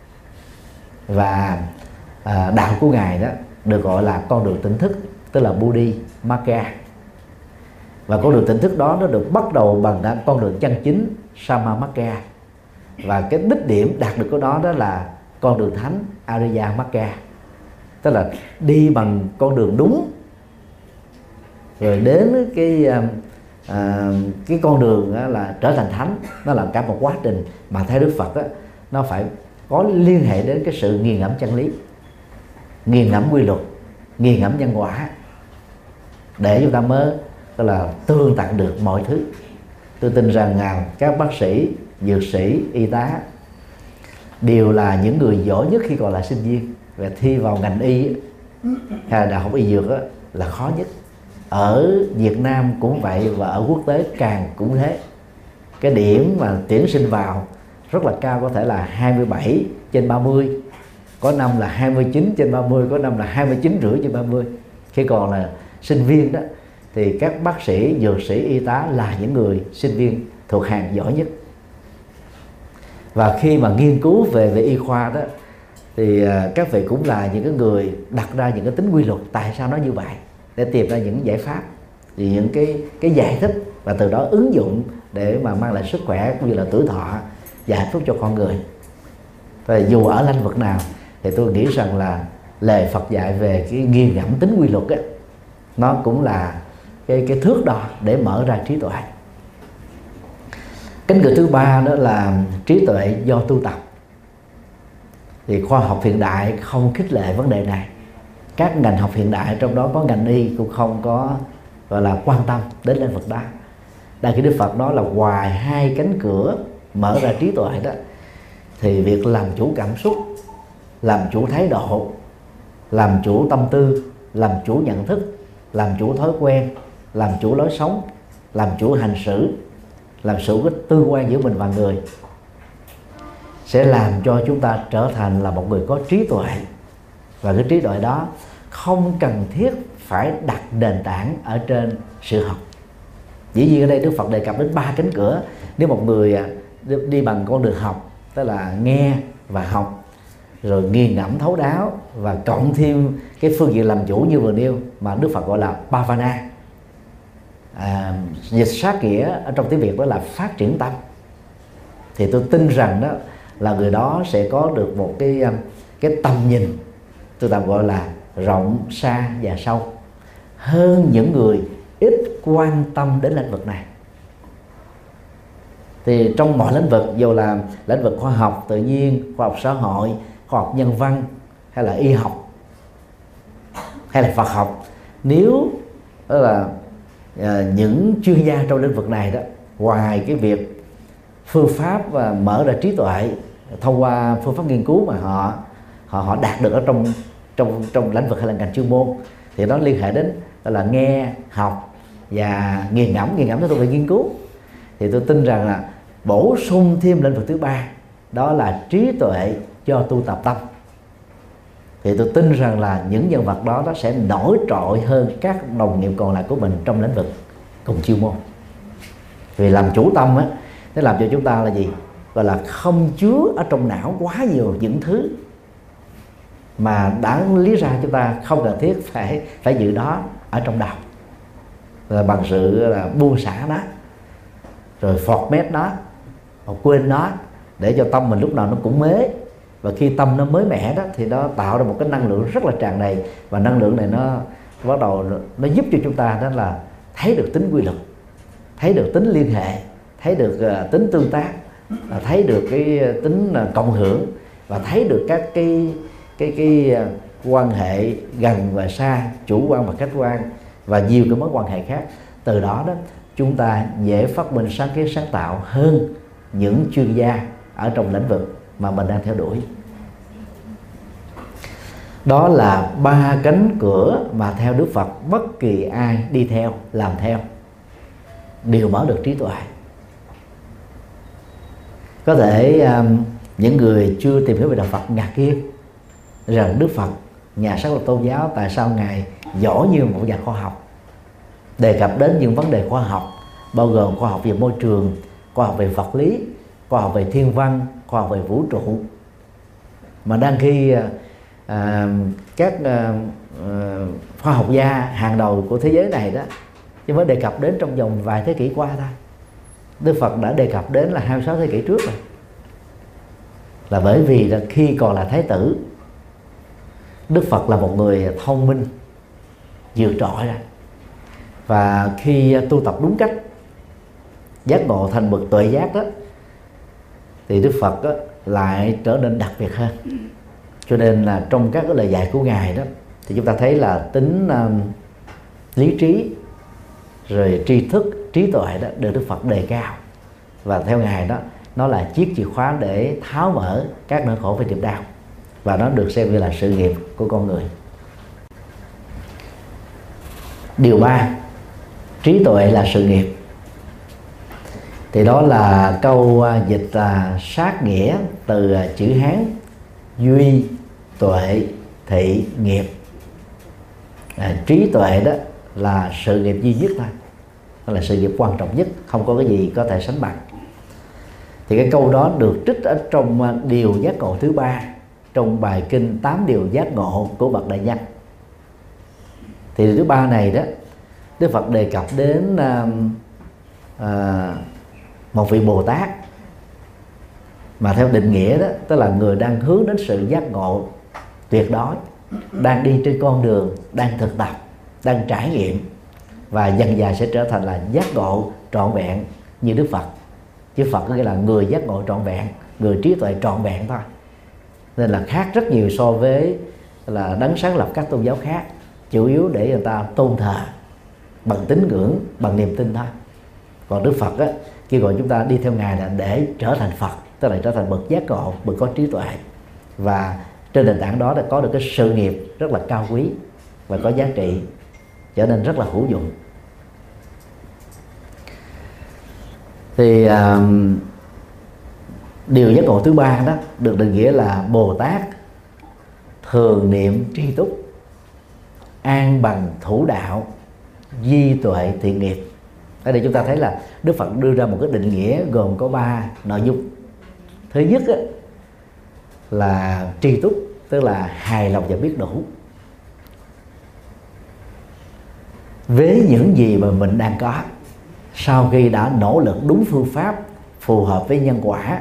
Và đạo của Ngài đó được gọi là con đường tỉnh thức, tức là Buddhi Magga. Và con đường tỉnh thức đó nó được bắt đầu bằng con đường chân chính Sama Magga. Và cái đích điểm đạt được của đó đó là con đường thánh Ariya Magga, tức là đi bằng con đường đúng rồi đến cái con đường là trở thành thánh, nó là cả một quá trình mà theo Đức Phật nó phải có liên hệ đến cái sự nghiền ngẫm chân lý, nghiền ngẫm quy luật, nghiền ngẫm nhân quả, để chúng ta mới gọi là tương tận được mọi thứ. Tôi tin rằng các bác sĩ, dược sĩ, y tá đều là những người giỏi nhất khi còn là sinh viên, và thi vào ngành y hay là đại học y dược là khó nhất. Ở Việt Nam cũng vậy, và ở quốc tế càng cũng thế. Cái điểm mà tuyển sinh vào rất là cao, có thể là 27/30, có năm là 29/30, có năm là 29,5/30. Khi còn là sinh viên đó thì các bác sĩ, dược sĩ, y tá là những người sinh viên thuộc hàng giỏi nhất. Và khi mà nghiên cứu về y khoa đó thì các vị cũng là những cái người đặt ra những cái tính quy luật tại sao nó như vậy, để tìm ra những giải pháp, thì những cái giải thích, và từ đó ứng dụng để mà mang lại sức khỏe cũng như là tuổi thọ và hạnh phúc cho con người. Và dù ở lĩnh vực nào thì tôi nghĩ rằng là lời Phật dạy về cái nghiền ngẫm tính quy luật nó cũng là cái thước đo để mở ra trí tuệ. Cánh cửa thứ ba đó là trí tuệ do tu tập. Thì khoa học hiện đại không khích lệ vấn đề này. Các ngành học hiện đại, trong đó có ngành y, cũng không có gọi là quan tâm đến lĩnh vực đó. Đại Kinh Đức Phật nói là ngoài hai cánh cửa mở ra trí tuệ đó, thì việc làm chủ cảm xúc, làm chủ thái độ, làm chủ tâm tư, làm chủ nhận thức, làm chủ thói quen, làm chủ lối sống, làm chủ hành xử, làm chủ cái tương quan giữa mình và người, sẽ làm cho chúng ta trở thành là một người có trí tuệ. Và cái trí tuệ đó không cần thiết phải đặt nền tảng ở trên sự học. Dĩ nhiên ở đây Đức Phật đề cập đến ba cánh cửa. Nếu một người đi bằng con đường học, tức là nghe và học, rồi nghiền ngẫm thấu đáo, và cộng thêm cái phương diện làm chủ như vừa nêu mà Đức Phật gọi là Bhavana, dịch sát nghĩa ở trong tiếng Việt đó là phát triển tâm, thì tôi tin rằng đó là người đó sẽ có được một cái tầm nhìn, tôi tạm gọi là rộng, xa và sâu hơn những người ít quan tâm đến lĩnh vực này. Thì trong mọi lĩnh vực, dù là lĩnh vực khoa học tự nhiên, khoa học xã hội, khoa học nhân văn, hay là y học, hay là Phật học, nếu đó là những chuyên gia trong lĩnh vực này đó, ngoài cái việc phương pháp và mở ra trí tuệ thông qua phương pháp nghiên cứu mà họ đạt được ở trong lĩnh vực hay là ngành chuyên môn, thì nó liên hệ đến là nghe, học và nghiền ngẫm nó thuộc về nghiên cứu. Thì tôi tin rằng là bổ sung thêm lĩnh vực thứ ba, đó là trí tuệ cho tu tập tâm, thì tôi tin rằng là những nhân vật đó nó sẽ nổi trội hơn các đồng nghiệp còn lại của mình trong lĩnh vực cùng chuyên môn. Vì làm chủ tâm nó làm cho chúng ta là gì? Gọi là không chứa ở trong não quá nhiều những thứ mà đáng lý ra chúng ta không cần thiết phải giữ đó ở trong đầu, là bằng sự là buông xả nó, rồi format nó, hoặc quên nó, để cho tâm mình lúc nào nó cũng mới. Và khi tâm nó mới mẻ đó thì nó tạo ra một cái năng lượng rất là tràn đầy, và năng lượng này nó bắt đầu nó giúp cho chúng ta đó là thấy được tính quy luật, thấy được tính liên hệ, thấy được tính tương tác, thấy được cái tính cộng hưởng, và thấy được các cái quan hệ gần và xa, chủ quan và khách quan, và nhiều cái mối quan hệ khác. Từ đó chúng ta dễ phát minh sáng kiến sáng tạo hơn những chuyên gia ở trong lĩnh vực mà mình đang theo đuổi. Đó là ba cánh cửa mà theo Đức Phật bất kỳ ai đi theo, làm theo đều mở được trí tuệ. Có thể những người chưa tìm hiểu về đạo Phật ngạc nhiên rằng Đức Phật, nhà sáng lập tôn giáo, tại sao Ngài giỏi như một nhà khoa học, đề cập đến những vấn đề khoa học, bao gồm khoa học về môi trường, khoa học về vật lý, khoa học về thiên văn, khoa học về vũ trụ, mà đang khi các khoa học gia hàng đầu của thế giới này đó chỉ mới đề cập đến trong vòng vài thế kỷ qua thôi. Đức Phật đã đề cập đến là 26 thế kỷ trước rồi. Là bởi vì là khi còn là Thái tử, Đức Phật là một người thông minh vượt trội ra, và khi tu tập đúng cách giác ngộ thành bậc tuệ giác đó, thì Đức Phật đó lại trở nên đặc biệt hơn. Cho nên là trong các cái lời dạy của Ngài đó, thì chúng ta thấy là tính lý trí rồi tri thức, trí tuệ đó được Đức Phật đề cao, và theo Ngài đó nó là chiếc chìa khóa để tháo mở các nỗi khổ về niềm đau, và nó được xem như là sự nghiệp của con người. Điều 3, trí tuệ là sự nghiệp, thì đó là câu dịch sát nghĩa từ chữ Hán duy, tuệ, thị, nghiệp. Trí tuệ đó là sự nghiệp duy nhất thôi, đó là sự nghiệp quan trọng nhất, không có cái gì có thể sánh bằng. Thì cái câu đó được trích ở trong điều giác ngộ thứ 3 trong bài kinh 8 điều giác ngộ của bậc đại nhân. Thì điều thứ 3 này đó, Đức Phật đề cập đến một vị Bồ Tát mà theo định nghĩa đó, tức là người đang hướng đến sự giác ngộ tuyệt đối, đang đi trên con đường, đang thực tập, đang trải nghiệm, và dần dà sẽ trở thành là giác ngộ trọn vẹn như Đức Phật. Chứ Phật có nghĩa là người giác ngộ trọn vẹn, người trí tuệ trọn vẹn thôi, nên là khác rất nhiều so với là đấng sáng lập các tôn giáo khác, chủ yếu để người ta tôn thờ bằng tín ngưỡng, bằng niềm tin thôi. Còn Đức Phật á, kêu gọi chúng ta đi theo Ngài là để trở thành Phật, tức là trở thành bậc giác ngộ, bậc có trí tuệ, và trên nền tảng đó đã có được cái sự nghiệp rất là cao quý và có giá trị, trở nên rất là hữu dụng. Thì điều giác ngộ thứ 3 đó được định nghĩa là Bồ Tát thường niệm tri túc, an bằng thủ đạo, di tuệ thiện nghiệp. Ở đây chúng ta thấy là Đức Phật đưa ra một cái định nghĩa gồm có 3 nội dung. Thứ nhất á, là tri túc, tức là hài lòng và biết đủ với những gì mà mình đang có, sau khi đã nỗ lực đúng phương pháp phù hợp với nhân quả.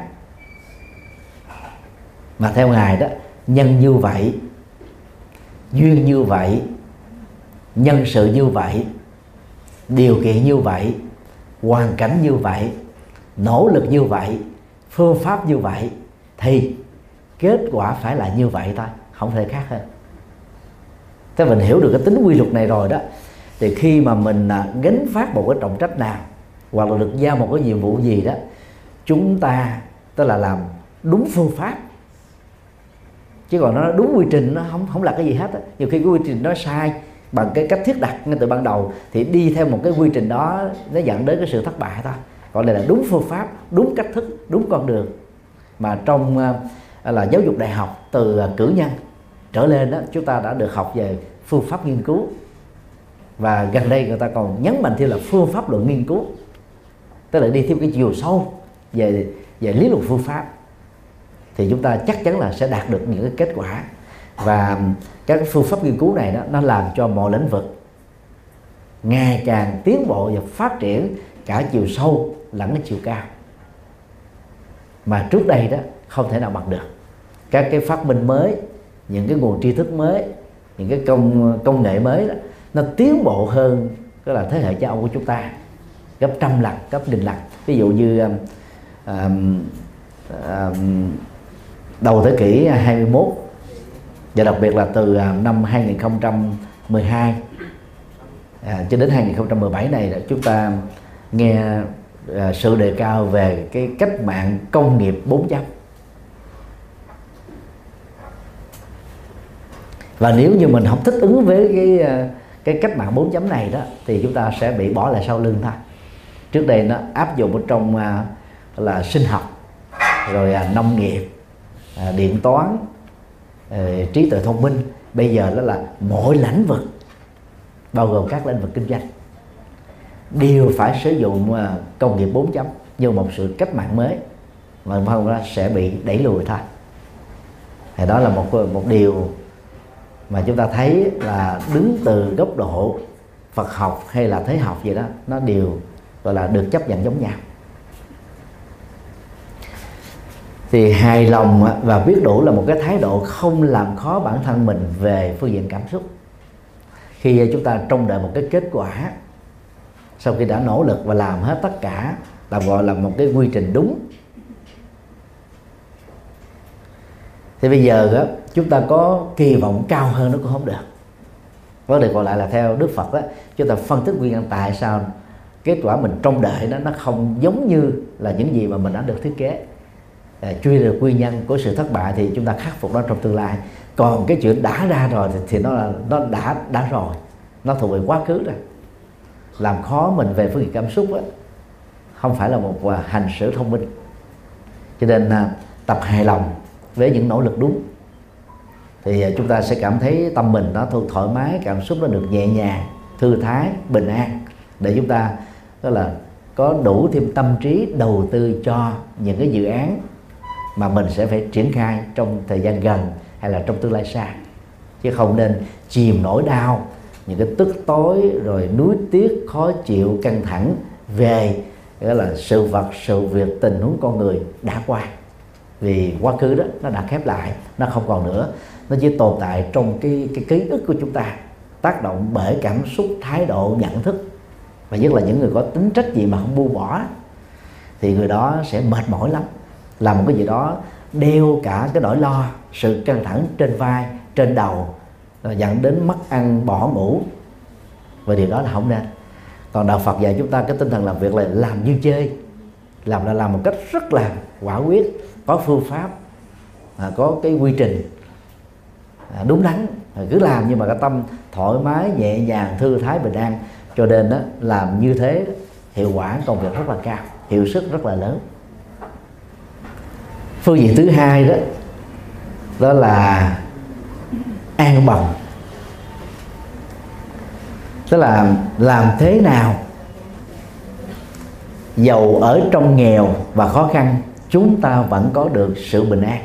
Mà theo Ngài đó, nhân như vậy, duyên như vậy, nhân sự như vậy, điều kiện như vậy, hoàn cảnh như vậy, nỗ lực như vậy, phương pháp như vậy, thì kết quả phải là như vậy thôi, không thể khác hơn. Thế mình hiểu được cái tính quy luật này rồi đó, thì khi mà mình gánh vác một cái trọng trách nào, hoặc là được giao một cái nhiệm vụ gì đó, chúng ta tức là làm đúng phương pháp, chứ còn nó đúng quy trình nó không là cái gì hết á. Nhiều khi cái quy trình nó sai bằng cái cách thiết đặt ngay từ ban đầu, thì đi theo một cái quy trình đó nó dẫn đến cái sự thất bại thôi. Còn đây là đúng phương pháp, đúng cách thức, đúng con đường. Mà trong là giáo dục đại học từ cử nhân trở lên đó, chúng ta đã được học về phương pháp nghiên cứu, và gần đây người ta còn nhấn mạnh thêm là phương pháp luận nghiên cứu, tức là đi theo cái chiều sâu về lý luận phương pháp, thì chúng ta chắc chắn là sẽ đạt được những cái kết quả. Và các phương pháp nghiên cứu này đó, nó làm cho mọi lĩnh vực ngày càng tiến bộ và phát triển cả chiều sâu lẫn cái chiều cao, mà trước đây đó không thể nào bằng được. Các cái phát minh mới, những cái nguồn tri thức mới, những cái công nghệ mới đó, nó tiến bộ hơn cái là thế hệ cha ông của chúng ta gấp trăm lần, gấp nghìn lần. Ví dụ như đầu thế kỷ 21, và đặc biệt là từ năm 2012 cho đến 2017 này, chúng ta nghe sự đề cao về cái cách mạng công nghiệp 4.0. Và nếu như mình không thích ứng với cái cách mạng 4.0 này đó, thì chúng ta sẽ bị bỏ lại sau lưng thôi. Trước đây nó áp dụng ở trong là sinh học, rồi nông nghiệp, điện toán, trí tuệ thông minh. Bây giờ đó là mọi lĩnh vực, bao gồm các lĩnh vực kinh doanh, đều phải sử dụng công nghiệp 4.0 như một sự cách mạng mới, mà không ra sẽ bị đẩy lùi thôi. Thì đó là một điều mà chúng ta thấy là đứng từ góc độ Phật học hay là thế học gì đó, nó đều gọi là được chấp nhận giống nhau. Thì hài lòng và biết đủ là một cái thái độ không làm khó bản thân mình về phương diện cảm xúc. Khi chúng ta trông đợi một cái kết quả sau khi đã nỗ lực và làm hết tất cả gọi là một cái quy trình đúng. Thì bây giờ á, chúng ta có kỳ vọng cao hơn nó cũng không được. Vấn đề còn lại là theo Đức Phật á, chúng ta phân tích nguyên nhân tại sao kết quả mình trông đợi nó không giống như là những gì mà mình đã được thiết kế. Truy được nguyên nhân của sự thất bại thì chúng ta khắc phục nó trong tương lai. Còn cái chuyện đã ra rồi thì nó đã rồi, nó thuộc về quá khứ rồi. Làm khó mình về phương diện cảm xúc á, không phải là một hành xử thông minh. Cho nên tập hài lòng với những nỗ lực đúng thì chúng ta sẽ cảm thấy tâm mình nó thoải mái, cảm xúc nó được nhẹ nhàng, thư thái, bình an, để chúng ta đó là có đủ thêm tâm trí đầu tư cho những cái dự án mà mình sẽ phải triển khai trong thời gian gần hay là trong tương lai xa. Chứ không nên chìm nỗi đau, những cái tức tối rồi nuối tiếc, khó chịu, căng thẳng về đó là sự vật, sự việc, tình huống con người đã qua. Vì quá khứ đó nó đã khép lại, nó không còn nữa, nó chỉ tồn tại trong cái ký ức của chúng ta, tác động bởi cảm xúc, thái độ, nhận thức. Và nhất là những người có tính trách nhiệm mà không buông bỏ thì người đó sẽ mệt mỏi lắm, làm một cái gì đó đeo cả cái nỗi lo, sự căng thẳng trên vai, trên đầu, rồi dẫn đến mất ăn bỏ ngủ, và điều đó là không nên. Còn đạo Phật dạy chúng ta cái tinh thần làm việc là làm như chơi, làm một cách rất là quả quyết, có phương pháp, có cái quy trình đúng đắn, cứ làm nhưng mà cái tâm thoải mái, nhẹ nhàng, thư thái, bình an. Cho nên đó, làm như thế hiệu quả công việc rất là cao, hiệu suất rất là lớn. Phương diện thứ hai đó là an bằng, tức là làm thế nào dầu ở trong nghèo và khó khăn chúng ta vẫn có được sự bình an.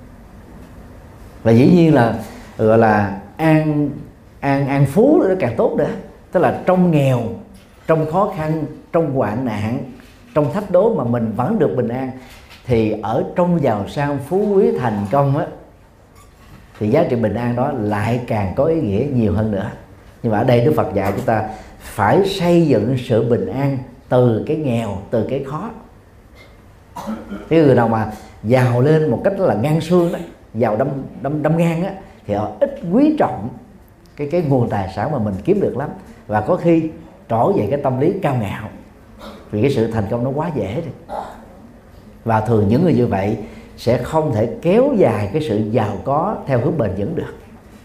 Và dĩ nhiên là gọi là an phú nó càng tốt nữa. Tức là trong nghèo, trong khó khăn, trong hoạn nạn, trong thách đố mà mình vẫn được bình an, thì ở trong giàu sang phú quý thành công á, thì giá trị bình an đó lại càng có ý nghĩa nhiều hơn nữa. Nhưng mà ở đây Đức Phật dạy chúng ta phải xây dựng sự bình an từ cái nghèo, từ cái khó. Cái người nào mà giàu lên một cách là ngang xương đó, giàu đâm ngang á, thì họ ít quý trọng cái nguồn tài sản mà mình kiếm được lắm, và có khi trỗi dậy cái tâm lý cao ngạo vì cái sự thành công nó quá dễ đi. Và thường những người như vậy sẽ không thể kéo dài cái sự giàu có theo hướng bền vững được.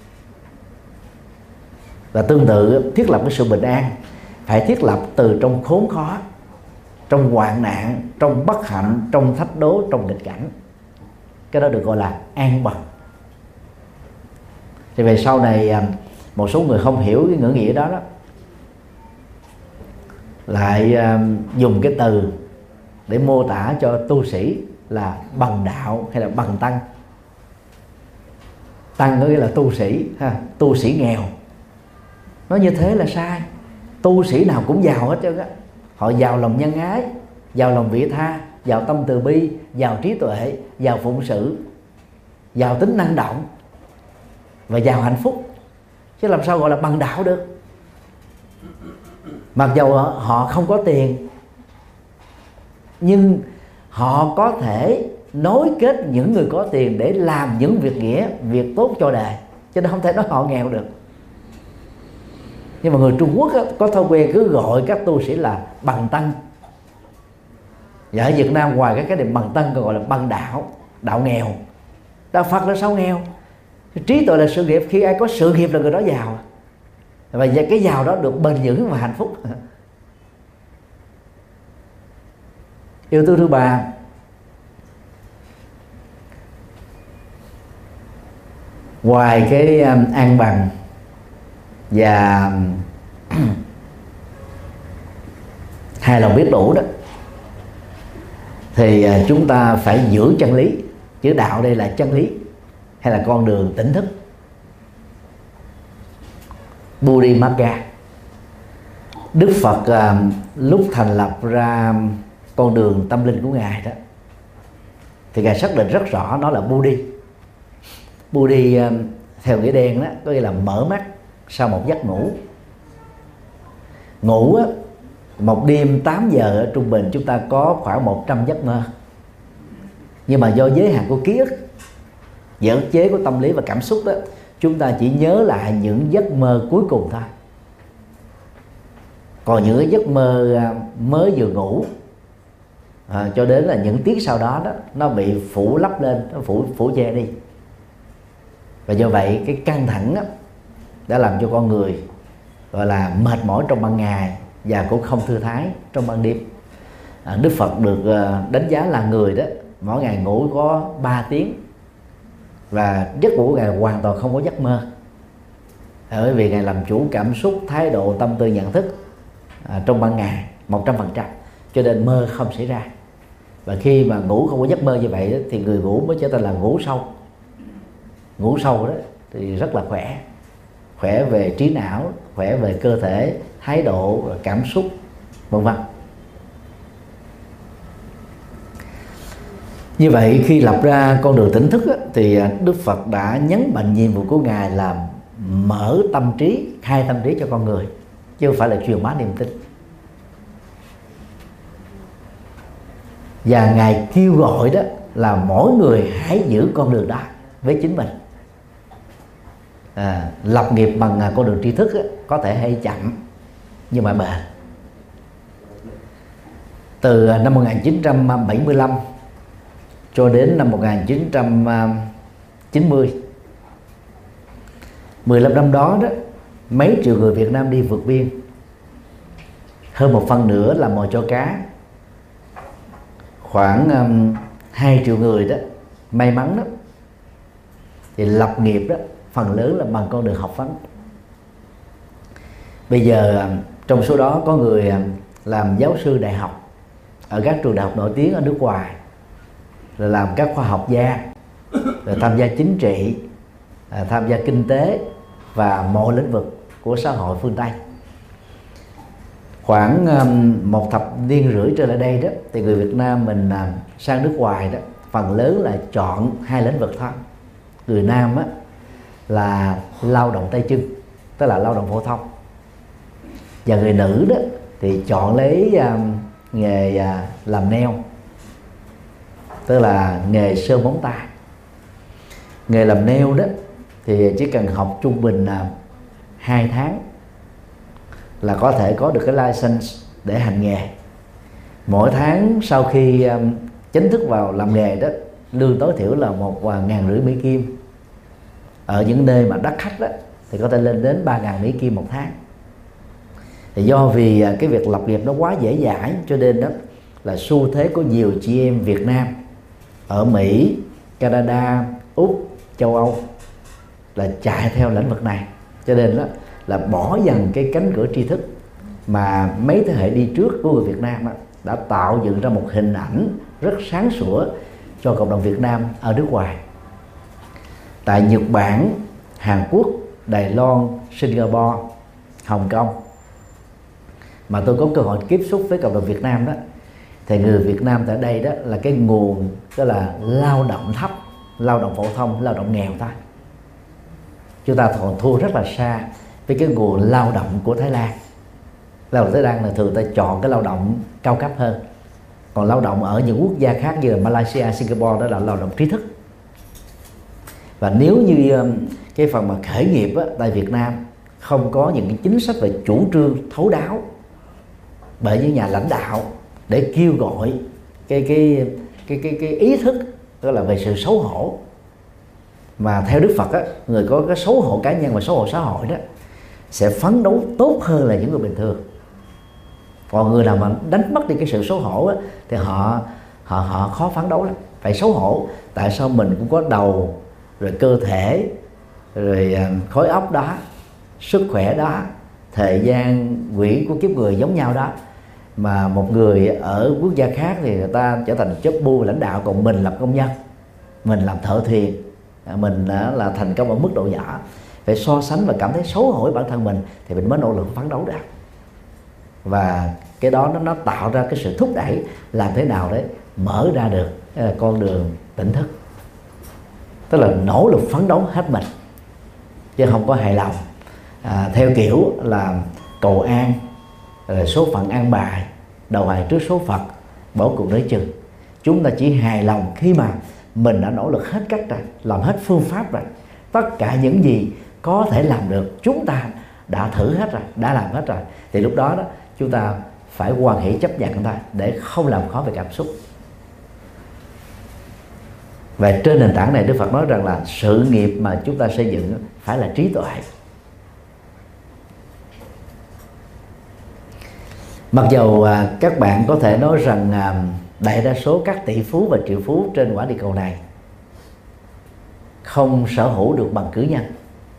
Và tương tự, thiết lập cái sự bình an phải thiết lập từ trong khốn khó, trong hoạn nạn, trong bất hạnh, trong thách đố, trong nghịch cảnh. Cái đó được gọi là an bằng. Thì về sau này một số người không hiểu cái ngữ nghĩa đó lại dùng cái từ để mô tả cho tu sĩ là bằng đạo hay là bằng tăng. Tăng có nghĩa là tu sĩ, tu sĩ nghèo. Nói như thế là sai. Tu sĩ nào cũng giàu hết trơn á. Họ giàu lòng nhân ái, giàu lòng vị tha, giàu tâm từ bi, giàu trí tuệ, giàu phụng sự, giàu tính năng động và giàu hạnh phúc. Chứ làm sao gọi là bằng đạo được? Mặc dầu họ không có tiền, nhưng họ có thể nối kết những người có tiền để làm những việc nghĩa, việc tốt cho đời. Cho nên không thể nói họ nghèo được. Nhưng mà người Trung Quốc có thói quen cứ gọi các tu sĩ là bằng tăng. Và ở Việt Nam ngoài cái niệm bằng tăng còn gọi là bằng đạo, đạo nghèo. Đạo Phật là sao nghèo? Trí tuệ là sự nghiệp, khi ai có sự nghiệp là người đó giàu. Và cái giàu đó được bền vững và hạnh phúc. Yếu tố thứ ba, ngoài cái an bằng và hài lòng biết đủ đó, thì chúng ta phải giữ chân lý. Chữ đạo đây là chân lý hay là con đường tỉnh thức, Buddhimagga. Đức Phật lúc thành lập ra con đường tâm linh của Ngài đó, thì Ngài xác định rất rõ nó là Buddhi. Buddhi theo nghĩa đen đó có nghĩa là mở mắt sau một giấc ngủ. Ngủ á, Một đêm 8 giờ ở trung bình chúng ta có khoảng 100 giấc mơ. Nhưng mà do giới hạn của ký ức, ức chế của tâm lý và cảm xúc đó, chúng ta chỉ nhớ lại những giấc mơ cuối cùng thôi. Còn những cái giấc mơ mới vừa ngủ cho đến là những tiếng sau đó đó, nó bị phủ lấp lên, nó phủ che đi. Và do vậy cái căng thẳng đó, đã làm cho con người gọi là mệt mỏi trong ban ngày và cũng không thư thái trong ban đêm. Đức Phật được đánh giá là người đó mỗi ngày ngủ có 3 tiếng và giấc ngủ ngày hoàn toàn không có giấc mơ, bởi vì ngài làm chủ cảm xúc, thái độ, tâm tư, nhận thức trong ban ngày 100%, cho nên mơ không xảy ra. Và khi mà ngủ không có giấc mơ như vậy đó, thì người ngủ mới trở thành là ngủ sâu. Ngủ sâu đó thì rất là khỏe, khỏe về trí não, khỏe về cơ thể, thái độ, cảm xúc, vân vân. Như vậy khi lập ra con đường tỉnh thức á, thì Đức Phật đã nhấn mạnh nhiệm vụ của ngài là mở tâm trí, khai tâm trí cho con người, chứ không phải là truyền bá niềm tin. Và ngài kêu gọi đó là mỗi người hãy giữ con đường đó với chính mình. Lập nghiệp bằng con đường tri thức á, có thể hay chậm nhưng mà bền. Từ năm 1975 cho đến năm 1990, 15 năm đó đó, mấy triệu người Việt Nam đi vượt biên, hơn một phần nữa là mồi cho cá, khoảng 2 triệu người đó may mắn đó thì lập nghiệp đó phần lớn là bằng con đường học vấn. Bây giờ trong số đó có người làm giáo sư đại học ở các trường đại học nổi tiếng ở nước ngoài, rồi làm các khoa học gia, rồi tham gia chính trị, tham gia kinh tế và mọi lĩnh vực của xã hội phương Tây. Khoảng một thập niên rưỡi trở lại đây đó, thì người Việt Nam mình sang nước ngoài đó phần lớn là chọn 2 lĩnh vực thôi. Người Nam á là lao động tay chân, tức là lao động phổ thông, và người nữ đó thì chọn lấy nghề làm nail, tức là nghề sơn móng tay. Nghề làm nail đó thì chỉ cần học trung bình 2 tháng là có thể có được cái license để hành nghề. Mỗi tháng sau khi chính thức vào làm nghề đó, lương tối thiểu là 1.500 Mỹ Kim. Ở những nơi mà đắt khách đó thì có thể lên đến 3.000 Mỹ Kim một tháng. Thì do vì cái việc lập nghiệp nó quá dễ dãi, cho nên đó là xu thế của nhiều chị em Việt Nam ở Mỹ, Canada, Úc, châu Âu là chạy theo lĩnh vực này. Cho nên đó là bỏ dần cái cánh cửa tri thức mà mấy thế hệ đi trước của người Việt Nam đó, đã tạo dựng ra một hình ảnh rất sáng sủa cho cộng đồng Việt Nam ở nước ngoài. Tại Nhật Bản, Hàn Quốc, Đài Loan, Singapore, Hồng Kông mà tôi có cơ hội tiếp xúc với cộng đồng Việt Nam đó, thì người Việt Nam tại đây đó là cái nguồn, tức là lao động thấp, lao động phổ thông, lao động nghèo thôi. Chúng ta còn thua rất là xa với cái nguồn lao động của Thái Lan. Lao động Thái Lan là thường ta chọn cái lao động cao cấp hơn, còn lao động ở những quốc gia khác như là Malaysia, Singapore đó là lao động trí thức. Và nếu như cái phần mà khởi nghiệp á, tại Việt Nam không có những cái chính sách về chủ trương thấu đáo bởi những nhà lãnh đạo để kêu gọi cái ý thức, đó là về sự xấu hổ, mà theo Đức Phật á, người có cái xấu hổ cá nhân và xấu hổ xã hội đó sẽ phấn đấu tốt hơn là những người bình thường. Còn người nào mà đánh mất đi cái sự xấu hổ á, thì họ khó phấn đấu lắm. Phải xấu hổ, tại sao mình cũng có đầu, rồi cơ thể, rồi khối óc đó, sức khỏe đó, thời gian quỹ của kiếp người giống nhau đó, mà một người ở quốc gia khác thì người ta trở thành chớp bu lãnh đạo, còn mình làm công nhân, mình làm thợ thuyền, mình là thành công ở mức độ nhỏ. Phải so sánh và cảm thấy xấu hổ với bản thân mình thì mình mới nỗ lực phấn đấu được. Và cái đó nó tạo ra cái sự thúc đẩy làm thế nào đấy mở ra được con đường tỉnh thức, tức là nỗ lực phấn đấu hết mình chứ không có hài lòng theo kiểu là cầu an số phận an bài, đầu hàng trước số phận, bỏ cuộc nửa chừng. Chúng ta chỉ hài lòng khi mà mình đã nỗ lực hết cách rồi, làm hết phương pháp rồi, tất cả những gì có thể làm được chúng ta đã thử hết rồi, đã làm hết rồi, thì lúc đó chúng ta phải hoan hỷ chấp nhận thôi, để không làm khó về cảm xúc. Và trên nền tảng này Đức Phật nói rằng là sự nghiệp mà chúng ta xây dựng phải là trí tuệ. Mặc dầu các bạn có thể nói rằng đại đa số các tỷ phú và triệu phú trên quả địa cầu này không sở hữu được bằng cử nhân,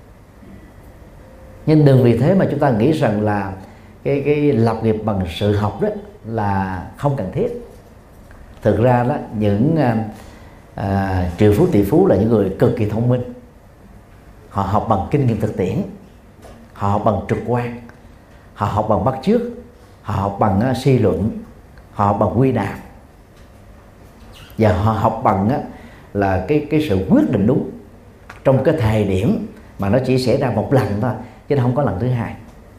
nhưng đừng vì thế mà chúng ta nghĩ rằng là cái lập nghiệp bằng sự học đó là không cần thiết. Thực ra đó, những triệu phú tỷ phú là những người cực kỳ thông minh. Họ học bằng kinh nghiệm thực tiễn, họ học bằng trực quan, họ học bằng bắt chước, họ học bằng suy luận, họ học bằng quy nạp, và họ học bằng là cái sự quyết định đúng trong cái thời điểm mà nó chỉ xảy ra một lần thôi, chứ nó không có lần thứ hai.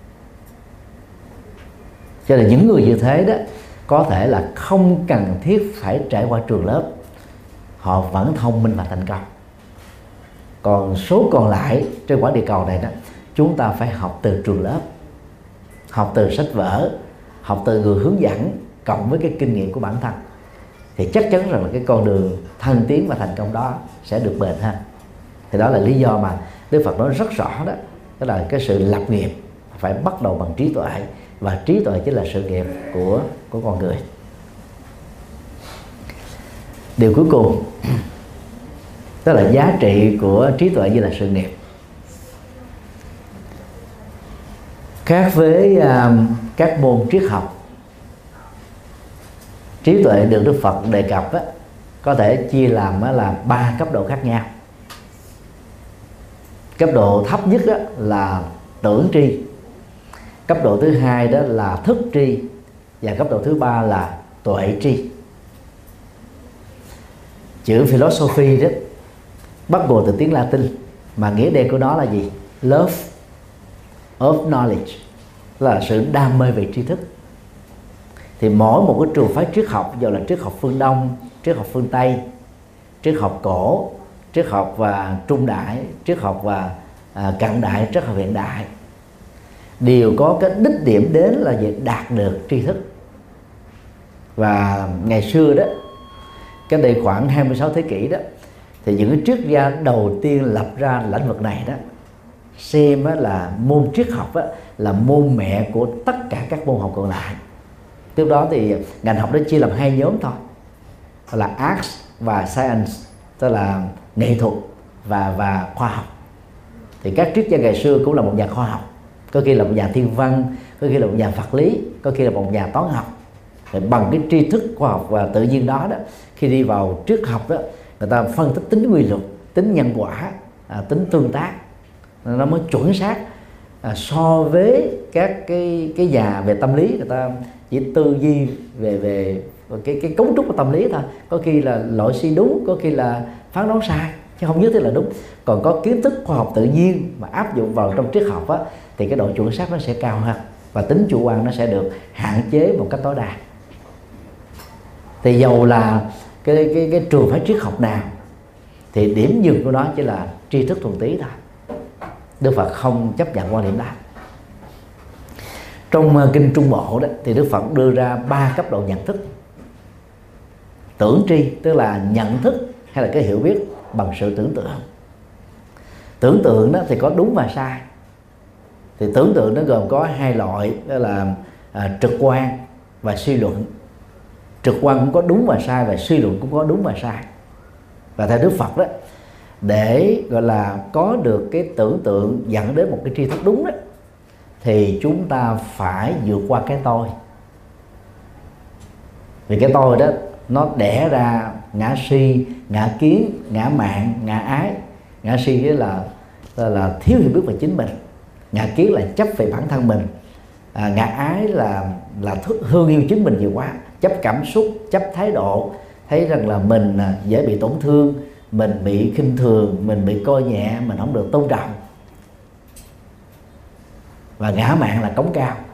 Cho nên những người như thế đó có thể là không cần thiết phải trải qua trường lớp, họ vẫn thông minh và thành công. Còn số còn lại trên quả địa cầu này đó, chúng ta phải học từ trường lớp, học từ sách vở, học từ người hướng dẫn, cộng với cái kinh nghiệm của bản thân, thì chắc chắn rằng là cái con đường thăng tiến và thành công đó sẽ được bền hơn. Thì đó là lý do mà Đức Phật nói rất rõ đó, đó là cái sự lập nghiệp phải bắt đầu bằng trí tuệ, và trí tuệ chính là sự nghiệp của con người. Điều cuối cùng đó là giá trị của trí tuệ như là sự nghiệp. Khác với các môn triết học, trí tuệ được Đức Phật đề cập có thể chia làm là 3 cấp độ khác nhau. Cấp độ thấp nhất là tưởng tri, cấp độ thứ hai đó là thức tri, và cấp độ thứ ba là tuệ tri. Chữ philosophy đó bắt nguồn từ tiếng Latin, mà nghĩa đen của nó là gì? Love of knowledge, là sự đam mê về tri thức. Thì mỗi một cái trường phái triết học, dù là triết học phương Đông, triết học phương Tây, triết học cổ, triết học và trung đại, triết học và cận đại, triết học hiện đại, đều có cái đích điểm đến là việc đạt được tri thức. Và ngày xưa đó, cái đây khoảng 26 thế kỷ đó, thì những cái triết gia đầu tiên lập ra lĩnh vực này đó xem là môn triết học là môn mẹ của tất cả các môn học còn lại. Tiếp đó thì ngành học đó chia làm 2 nhóm thôi, là arts và science, tức là nghệ thuật và khoa học. Thì các triết gia ngày xưa cũng là một nhà khoa học, có khi là một nhà thiên văn, có khi là một nhà vật lý, có khi là một nhà toán học. Thì bằng cái tri thức khoa học và tự nhiên đó khi đi vào triết học đó, người ta phân tích tính quy luật, tính nhân quả, tính tương tác, nó mới chuẩn xác so với các cái nhà về tâm lý. Người ta chỉ tư duy về cái cấu trúc của tâm lý thôi, có khi là loại suy đúng, có khi là phán đoán sai, chứ không nhất thiết là đúng. Còn có kiến thức khoa học tự nhiên mà áp dụng vào trong triết học thì cái độ chuẩn xác nó sẽ cao hơn, và tính chủ quan nó sẽ được hạn chế một cách tối đa. Thì dầu là cái trường phái triết học nào thì điểm dừng của nó chỉ là tri thức thuần túy thôi. Đức Phật không chấp nhận quan điểm đó. Trong kinh Trung Bộ đó, thì Đức Phật đưa ra 3 cấp độ nhận thức. Tưởng tri tức là nhận thức hay là cái hiểu biết bằng sự tưởng tượng. Tưởng tượng đó thì có đúng và sai. Thì tưởng tượng nó gồm có 2 loại, đó là trực quan và suy luận. Trực quan cũng có đúng và sai, và suy luận cũng có đúng và sai. Và theo Đức Phật đó, để gọi là có được cái tưởng tượng dẫn đến một cái tri thức đúng đó, thì chúng ta phải vượt qua cái tôi. Vì cái tôi đó nó đẻ ra ngã si, ngã kiến, ngã mạn, ngã ái. Ngã si là thiếu hiểu biết về chính mình, ngã kiến là chấp về bản thân mình, ngã ái là thương yêu chính mình nhiều quá, chấp cảm xúc, chấp thái độ, thấy rằng là mình dễ bị tổn thương, mình bị khinh thường, mình bị coi nhẹ, mình không được tôn trọng. Và ngã mạn là cống cao,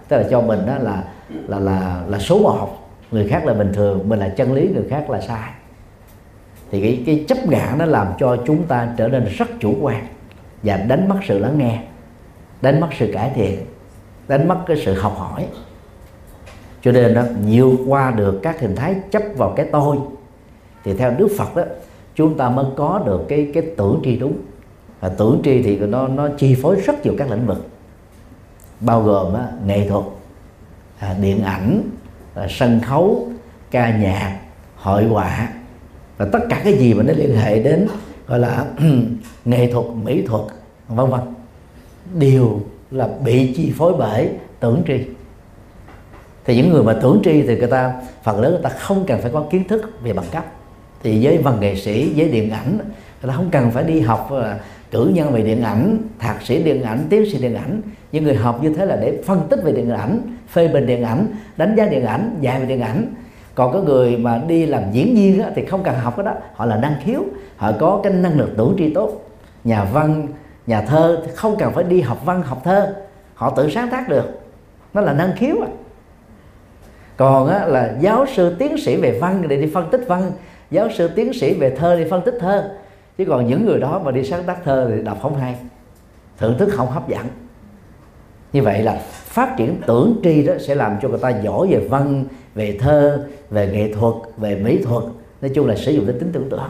tức là cho mình đó là số một, người khác là bình thường, mình là chân lý, người khác là sai. Thì cái chấp ngã nó làm cho chúng ta trở nên rất chủ quan và đánh mất sự lắng nghe, đánh mất sự cải thiện, đánh mất cái sự học hỏi. Cho nên đó, vượt qua được các hình thái chấp vào cái tôi thì theo Đức Phật đó, chúng ta mới có được cái tưởng tri đúng. Và tưởng tri thì nó chi phối rất nhiều các lĩnh vực, bao gồm nghệ thuật, điện ảnh, sân khấu, ca nhạc, hội họa, và tất cả cái gì mà nó liên hệ đến gọi là nghệ thuật, mỹ thuật, vân vân, đều là bị chi phối bởi tưởng tri. Thì những người mà tưởng tri thì người ta phần lớn người ta không cần phải có kiến thức về bằng cấp. Thì với văn nghệ sĩ, với điện ảnh, người ta không cần phải đi học cử nhân về điện ảnh, thạc sĩ điện ảnh, tiến sĩ điện ảnh. Những người học như thế là để phân tích về điện ảnh, phê bình điện ảnh, đánh giá điện ảnh, dạy về điện ảnh. Còn có người mà đi làm diễn viên á, thì không cần học cái đó, họ là năng khiếu, họ có cái năng lực tưởng tri tốt. Nhà văn, nhà thơ thì không cần phải đi học văn, học thơ, họ tự sáng tác được, nó là năng khiếu à. Còn á, là giáo sư tiến sĩ về văn để đi phân tích văn, giáo sư tiến sĩ về thơ đi phân tích thơ. Chứ còn những người đó mà đi sáng tác thơ thì đọc không hay, thưởng thức không hấp dẫn. Như vậy là phát triển tưởng tri đó sẽ làm cho người ta giỏi về văn, về thơ, về nghệ thuật, về mỹ thuật, nói chung là sử dụng đến tính tưởng tượng.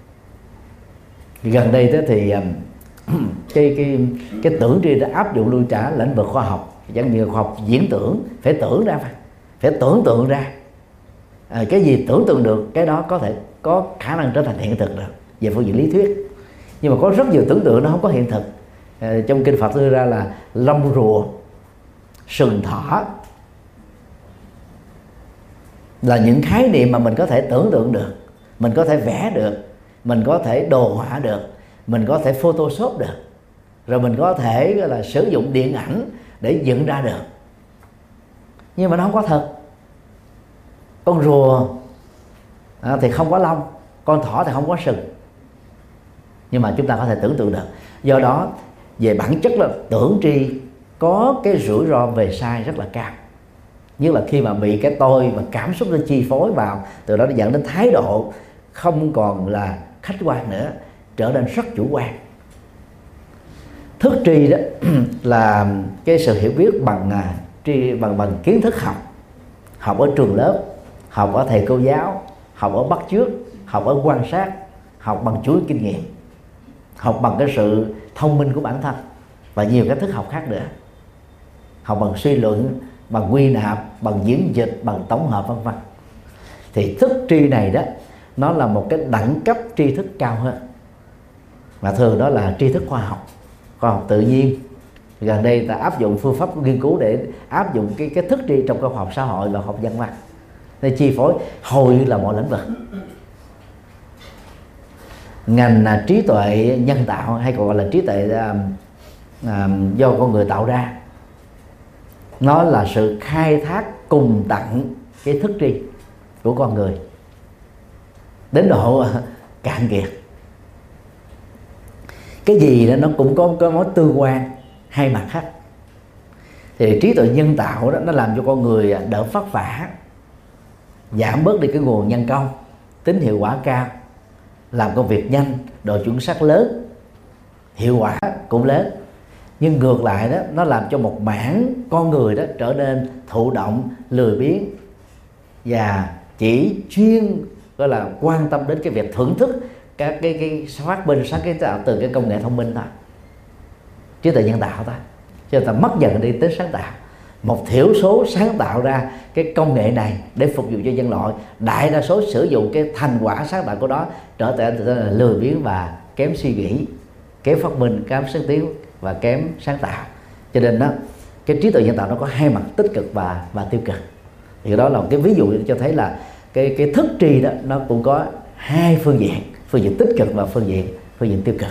Gần đây đó thì cái tưởng tri đã áp dụng lưu trả lĩnh vực khoa học, chẳng như khoa học diễn tưởng, phải tưởng ra, phải tưởng tượng ra. Cái gì tưởng tượng được cái đó có thể có khả năng trở thành hiện thực được về phương diện lý thuyết. Nhưng mà có rất nhiều tưởng tượng nó không có hiện thực. Trong kinh Phật đưa ra là lông rùa, sừng thỏ là những khái niệm mà mình có thể tưởng tượng được, mình có thể vẽ được, mình có thể đồ họa được, mình có thể photoshop được, rồi mình có thể gọi là sử dụng điện ảnh để dựng ra được. Nhưng mà nó không có thật. Con rùa thì không có lông, con thỏ thì không có sừng, nhưng mà chúng ta có thể tưởng tượng được. Do đó về bản chất là tưởng tri có cái rủi ro về sai rất là cao, nhất là khi mà bị cái tôi và cảm xúc nó chi phối vào, từ đó nó dẫn đến thái độ không còn là khách quan nữa, trở nên rất chủ quan. Thức tri đó là cái sự hiểu biết bằng kiến thức học ở trường lớp, học ở thầy cô giáo, học ở bắt chước, học ở quan sát, học bằng chuỗi kinh nghiệm, học bằng cái sự thông minh của bản thân và nhiều cái thức học khác nữa, học bằng suy luận, bằng quy nạp, bằng diễn dịch, bằng tổng hợp, vân vân. Thì thức tri này đó, nó là một cái đẳng cấp tri thức cao hơn, mà thường đó là tri thức khoa học tự nhiên. Gần đây ta áp dụng phương pháp nghiên cứu để áp dụng cái thức tri trong khoa học xã hội và học văn văn, để chi phối hầu như là mọi lĩnh vực. Ngành trí tuệ nhân tạo hay còn gọi là trí tuệ do con người tạo ra, nó là sự khai thác cùng tặng cái thức tri của con người đến độ cạn kiệt. Cái gì đó nó cũng có mối tương quan hai mặt khác. Thì trí tuệ nhân tạo đó nó làm cho con người đỡ vất vả, giảm bớt đi cái nguồn nhân công, tính hiệu quả cao, làm công việc nhanh, độ chuẩn xác lớn, hiệu quả cũng lớn. Nhưng ngược lại đó, nó làm cho một mảng con người đó trở nên thụ động, lười biếng và chỉ chuyên gọi là quan tâm đến cái việc thưởng thức các cái phát minh sáng kiến tạo từ cái công nghệ thông minh thôi, trí tuệ nhân tạo thôi. Cho nên ta mất dần đi tính sáng tạo. Một thiểu số sáng tạo ra cái công nghệ này để phục vụ cho nhân loại, đại đa số sử dụng cái thành quả sáng tạo của đó trở thành là lười biếng và kém suy nghĩ, kém phát minh, kém sáng tiến và kém sáng tạo. Cho nên đó, cái trí tuệ nhân tạo nó có hai mặt tích cực và tiêu cực. Thì đó là một cái ví dụ cho thấy là cái thức tri đó nó cũng có hai phương diện tích cực và phương diện tiêu cực.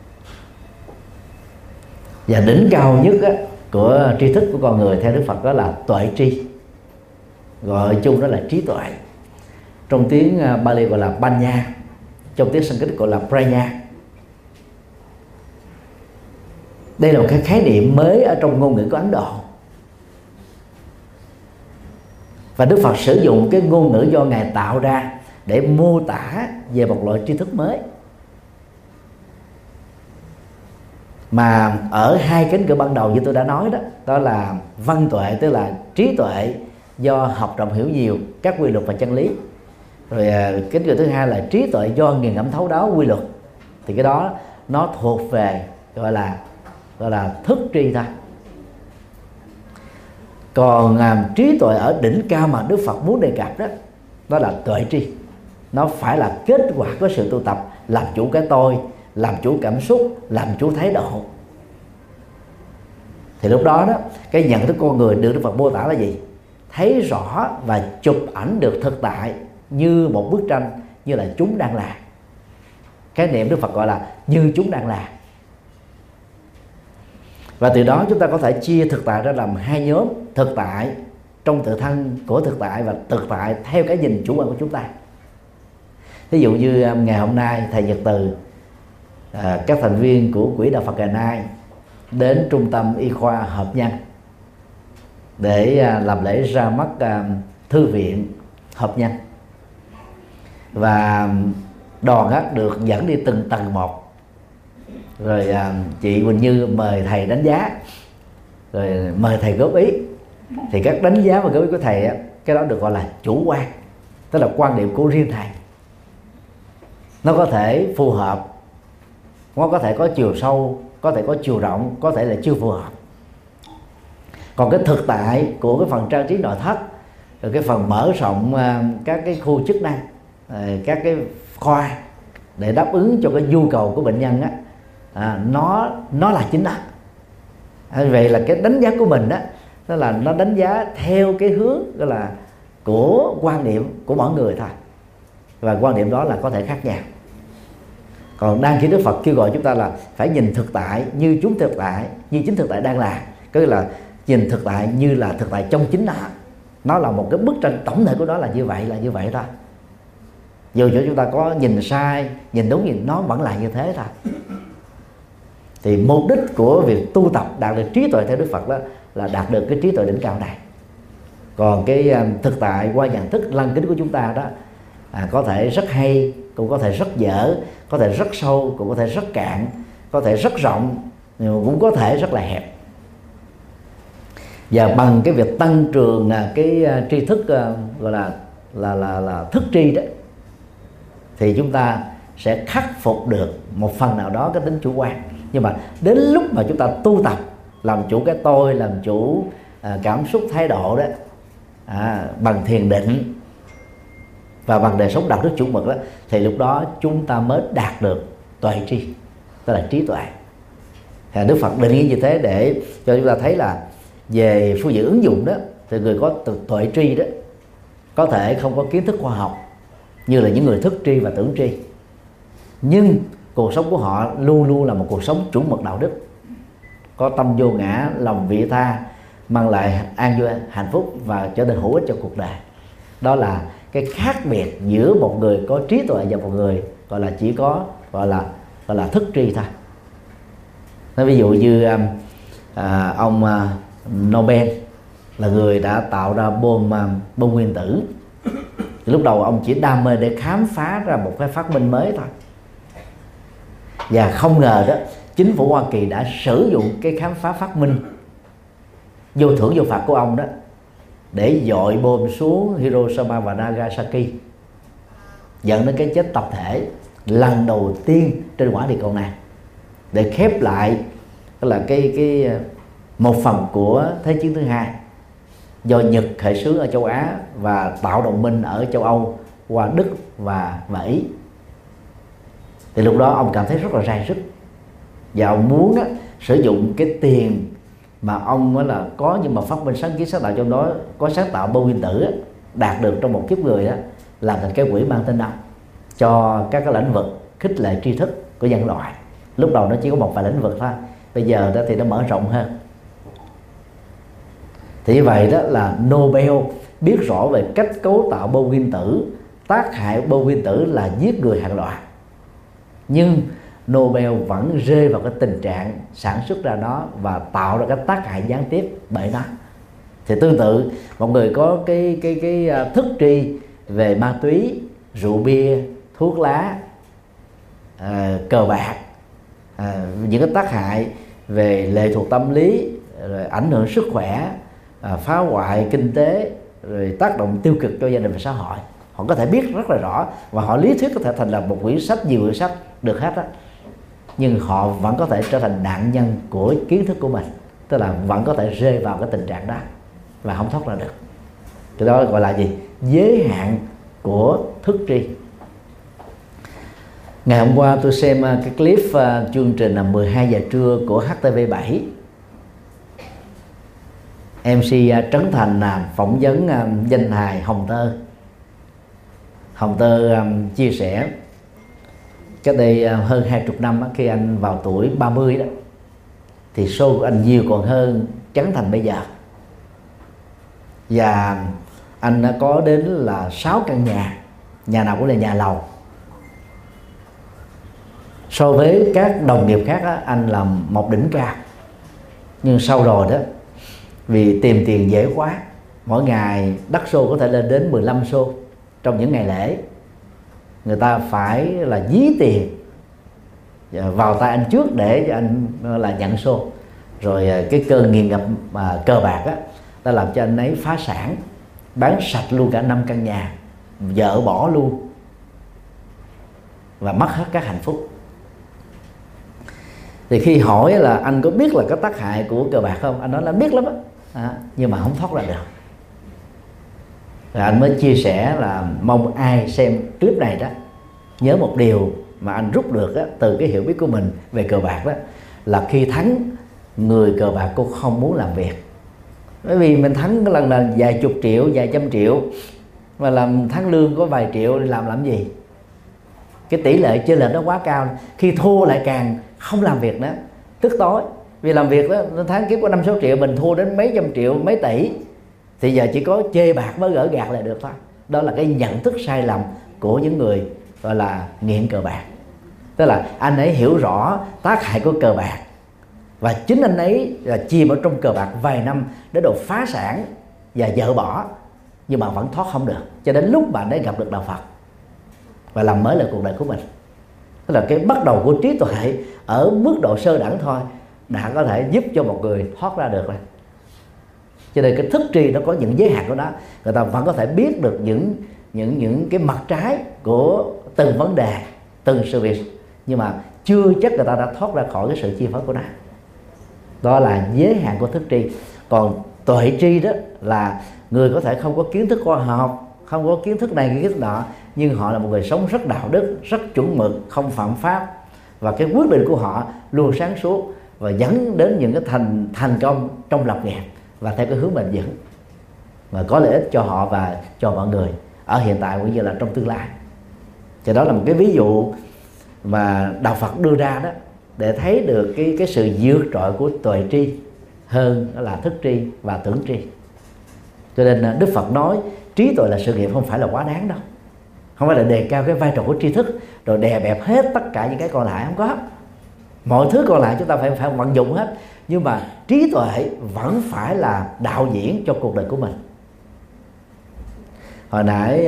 Và đỉnh cao nhất á, của tri thức của con người theo Đức Phật đó là tuệ tri, gọi chung đó là trí tuệ. Trong tiếng Bali gọi là Panya, trong tiếng Sanskrit gọi là Prajna. Đây là một cái khái niệm mới ở trong ngôn ngữ của Ấn Độ. Và Đức Phật sử dụng cái ngôn ngữ do Ngài tạo ra để mô tả về một loại tri thức mới. Mà ở hai cánh cửa ban đầu như tôi đã nói đó, đó là văn tuệ, tức là trí tuệ do học rộng hiểu nhiều các quy luật và chân lý. Rồi cánh cửa thứ hai là trí tuệ do nghiền ngẫm thấu đáo quy luật. Thì cái đó nó thuộc về gọi là thức tri thôi. Còn trí tuệ ở đỉnh cao mà Đức Phật muốn đề cập đó, đó là tuệ tri. Nó phải là kết quả của sự tu tập, làm chủ cái tôi, làm chủ cảm xúc, làm chủ thái độ. Thì lúc đó đó, cái nhận thức con người được Đức Phật mô tả là gì? Thấy rõ và chụp ảnh được thực tại như một bức tranh, như là chúng đang làm. Khái niệm Đức Phật gọi là như chúng đang làm. Và từ đó chúng ta có thể chia thực tại ra làm hai nhóm: thực tại trong tự thân của thực tại và thực tại theo cái nhìn chủ quan của chúng ta. Ví dụ như ngày hôm nay thầy Nhật Từ, các thành viên của Quỹ Đạo Phật ngày nay đến Trung tâm Y khoa Hợp Nhân để làm lễ ra mắt thư viện Hợp Nhân. Và đoàn được dẫn đi từng tầng một. Rồi chị Quỳnh Như mời thầy đánh giá, rồi mời thầy góp ý. Thì các đánh giá và góp ý của thầy cái đó được gọi là chủ quan, tức là quan điểm của riêng thầy. Nó có thể phù hợp, nó có thể có chiều sâu, có thể có chiều rộng, có thể là chưa phù hợp. Còn cái thực tại của cái phần trang trí nội thất, rồi cái phần mở rộng các cái khu chức năng, các cái khoa để đáp ứng cho cái nhu cầu của bệnh nhân nó là chính đó. Vậy là cái đánh giá của mình đó, đó là nó đánh giá theo cái hướng gọi là của quan điểm của mỗi người thôi, và quan điểm đó là có thể khác nhau. Còn đang khi Đức Phật kêu gọi chúng ta là phải nhìn thực tại như chúng thực tại, như chính thực tại đang là, tức là nhìn thực tại như là thực tại trong chính nó là một cái bức tranh tổng thể của nó là như vậy thôi. Dù cho chúng ta có nhìn sai, nhìn đúng, nhìn nó vẫn là như thế thôi. Thì mục đích của việc tu tập đạt được trí tuệ theo Đức Phật đó là đạt được cái trí tuệ đỉnh cao này. Còn cái thực tại qua nhận thức lăng kính của chúng ta đó có thể rất hay, cũng có thể rất dở, có thể rất sâu, cũng có thể rất cạn, có thể rất rộng, nhưng cũng có thể rất là hẹp. Và bằng cái việc tăng trưởng cái tri thức gọi là thức tri đó, thì chúng ta sẽ khắc phục được một phần nào đó cái tính chủ quan. Nhưng mà đến lúc mà chúng ta tu tập làm chủ cái tôi, làm chủ cảm xúc, thái độ đó, bằng thiền định và bằng đời sống đạo đức chuẩn mực đó, thì lúc đó chúng ta mới đạt được tuệ tri, tức là trí tuệ. Thì Đức Phật định nghĩa như thế để cho chúng ta thấy là về phương diện ứng dụng đó, thì người có tuệ tri đó có thể không có kiến thức khoa học như là những người thức tri và tưởng tri, nhưng cuộc sống của họ luôn luôn là một cuộc sống chuẩn mực đạo đức, có tâm vô ngã, lòng vị tha, mang lại an vui, hạnh phúc và trở nên hữu ích cho cuộc đời. Đó là cái khác biệt giữa một người có trí tuệ và một người gọi là chỉ có gọi là thức tri thôi. Nói ví dụ như ông Nobel là người đã tạo ra bom nguyên tử. Thì lúc đầu ông chỉ đam mê để khám phá ra một cái phát minh mới thôi, và không ngờ đó chính phủ Hoa Kỳ đã sử dụng cái khám phá phát minh vô thưởng vô phạt của ông đó để dội bom xuống Hiroshima và Nagasaki, dẫn đến cái chết tập thể lần đầu tiên trên quả địa cầu này, để khép lại là cái một phần của Thế chiến thứ hai do Nhật khởi xướng ở châu Á và tạo đồng minh ở châu Âu qua Đức và Ý. Thì lúc đó ông cảm thấy rất là rai rứt, và ông muốn sử dụng cái tiền mà ông là có, nhưng mà phát minh sáng kiến sáng tạo trong đó có sáng tạo bom nguyên tử đạt được trong một kiếp người đó, làm thành cái quỹ mang tên ông cho các cái lĩnh vực khích lệ tri thức của nhân loại. Lúc đầu nó chỉ có một vài lĩnh vực thôi, bây giờ đó thì nó mở rộng hơn. Thì như vậy đó là Nobel biết rõ về cách cấu tạo bom nguyên tử, tác hại bom nguyên tử là giết người hàng loạt, nhưng Nobel vẫn rơi vào cái tình trạng sản xuất ra nó và tạo ra cái tác hại gián tiếp bởi nó. Thì tương tự một người có cái thức tri về ma túy, rượu bia, thuốc lá, cờ bạc, những cái tác hại về lệ thuộc tâm lý, rồi ảnh hưởng sức khỏe, phá hoại kinh tế, rồi tác động tiêu cực cho gia đình và xã hội, họ có thể biết rất là rõ, và họ lý thuyết có thể thành lập một quyển sách, nhiều quyển sách được hết á, nhưng họ vẫn có thể trở thành nạn nhân của kiến thức của mình, tức là vẫn có thể rơi vào cái tình trạng đó và không thoát ra được. Cái đó gọi là gì? Giới hạn của thức tri. Ngày hôm qua tôi xem cái clip chương trình là 12 giờ trưa của HTV7. MC Trấn Thành phỏng vấn danh hài Hồng Tơ. Hồng Tơ chia sẻ cách đây hơn 20 năm khi anh vào tuổi 30 đó, thì show của anh nhiều còn hơn Trấn Thành bây giờ. Và anh đã có đến là 6 căn nhà, nhà nào cũng là nhà lầu. So với các đồng nghiệp khác đó, anh là một đỉnh cao. Nhưng sau rồi đó, vì tìm tiền dễ quá, mỗi ngày đắt show có thể lên đến 15 show trong những ngày lễ. Người ta phải là dí tiền vào tay anh trước để cho anh là nhận show. Rồi cái cơn nghiện ngập cờ bạc á, đã làm cho anh ấy phá sản, bán sạch luôn cả 5 căn nhà, vợ bỏ luôn và mất hết các hạnh phúc. Thì khi hỏi là anh có biết là có tác hại của cờ bạc không, anh nói là biết lắm á, nhưng mà không thoát ra được. Rồi anh mới chia sẻ là mong ai xem clip này đó nhớ một điều mà anh rút được á, từ cái hiểu biết của mình về cờ bạc đó, là khi thắng, người cờ bạc cô không muốn làm việc. Bởi vì mình thắng cái lần là vài chục triệu, vài trăm triệu, mà làm thắng lương có vài triệu thì làm gì? Cái tỷ lệ chênh lệch nó quá cao. Khi thua lại càng không làm việc nữa, tức tối. Vì làm việc đó, tháng kiếm có 5-6 triệu, mình thua đến mấy trăm triệu, mấy tỷ, thì giờ chỉ có chê bạc mới gỡ gạt lại được thôi. Đó là cái nhận thức sai lầm của những người gọi là nghiện cờ bạc. Tức là anh ấy hiểu rõ tác hại của cờ bạc, và chính anh ấy là chìm ở trong cờ bạc vài năm đến độ phá sản và vợ bỏ, nhưng mà vẫn thoát không được, cho đến lúc bạn ấy gặp được đạo Phật và làm mới lại cuộc đời của mình. Tức là cái bắt đầu của trí tuệ ở mức độ sơ đẳng thôi đã có thể giúp cho một người thoát ra được rồi. Cho nên cái thức tri nó có những giới hạn của nó. Người ta vẫn có thể biết được những cái mặt trái của từng vấn đề, từng sự việc, nhưng mà chưa chắc người ta đã thoát ra khỏi cái sự chi phối của nó. Đó là giới hạn của thức tri. Còn tuệ tri đó là người có thể không có kiến thức khoa học, không có kiến thức này kiến thức nọ, nhưng họ là một người sống rất đạo đức, rất chuẩn mực, không phạm pháp, và cái quyết định của họ luôn sáng suốt và dẫn đến những cái thành công trong lập nghiệp và theo cái hướng bền vững, và có lợi ích cho họ và cho mọi người ở hiện tại cũng như là trong tương lai. Thì đó là một cái ví dụ mà đạo Phật đưa ra đó, để thấy được cái sự vượt trội của tuệ tri hơn là thức tri và tưởng tri. Cho nên Đức Phật nói trí tuệ là sự nghiệp không phải là quá đáng đâu, không phải là đề cao cái vai trò của tri thức rồi đè bẹp hết tất cả những cái còn lại, không có. Mọi thứ còn lại chúng ta phải vận dụng hết, nhưng mà trí tuệ vẫn phải là đạo diễn cho cuộc đời của mình. Hồi nãy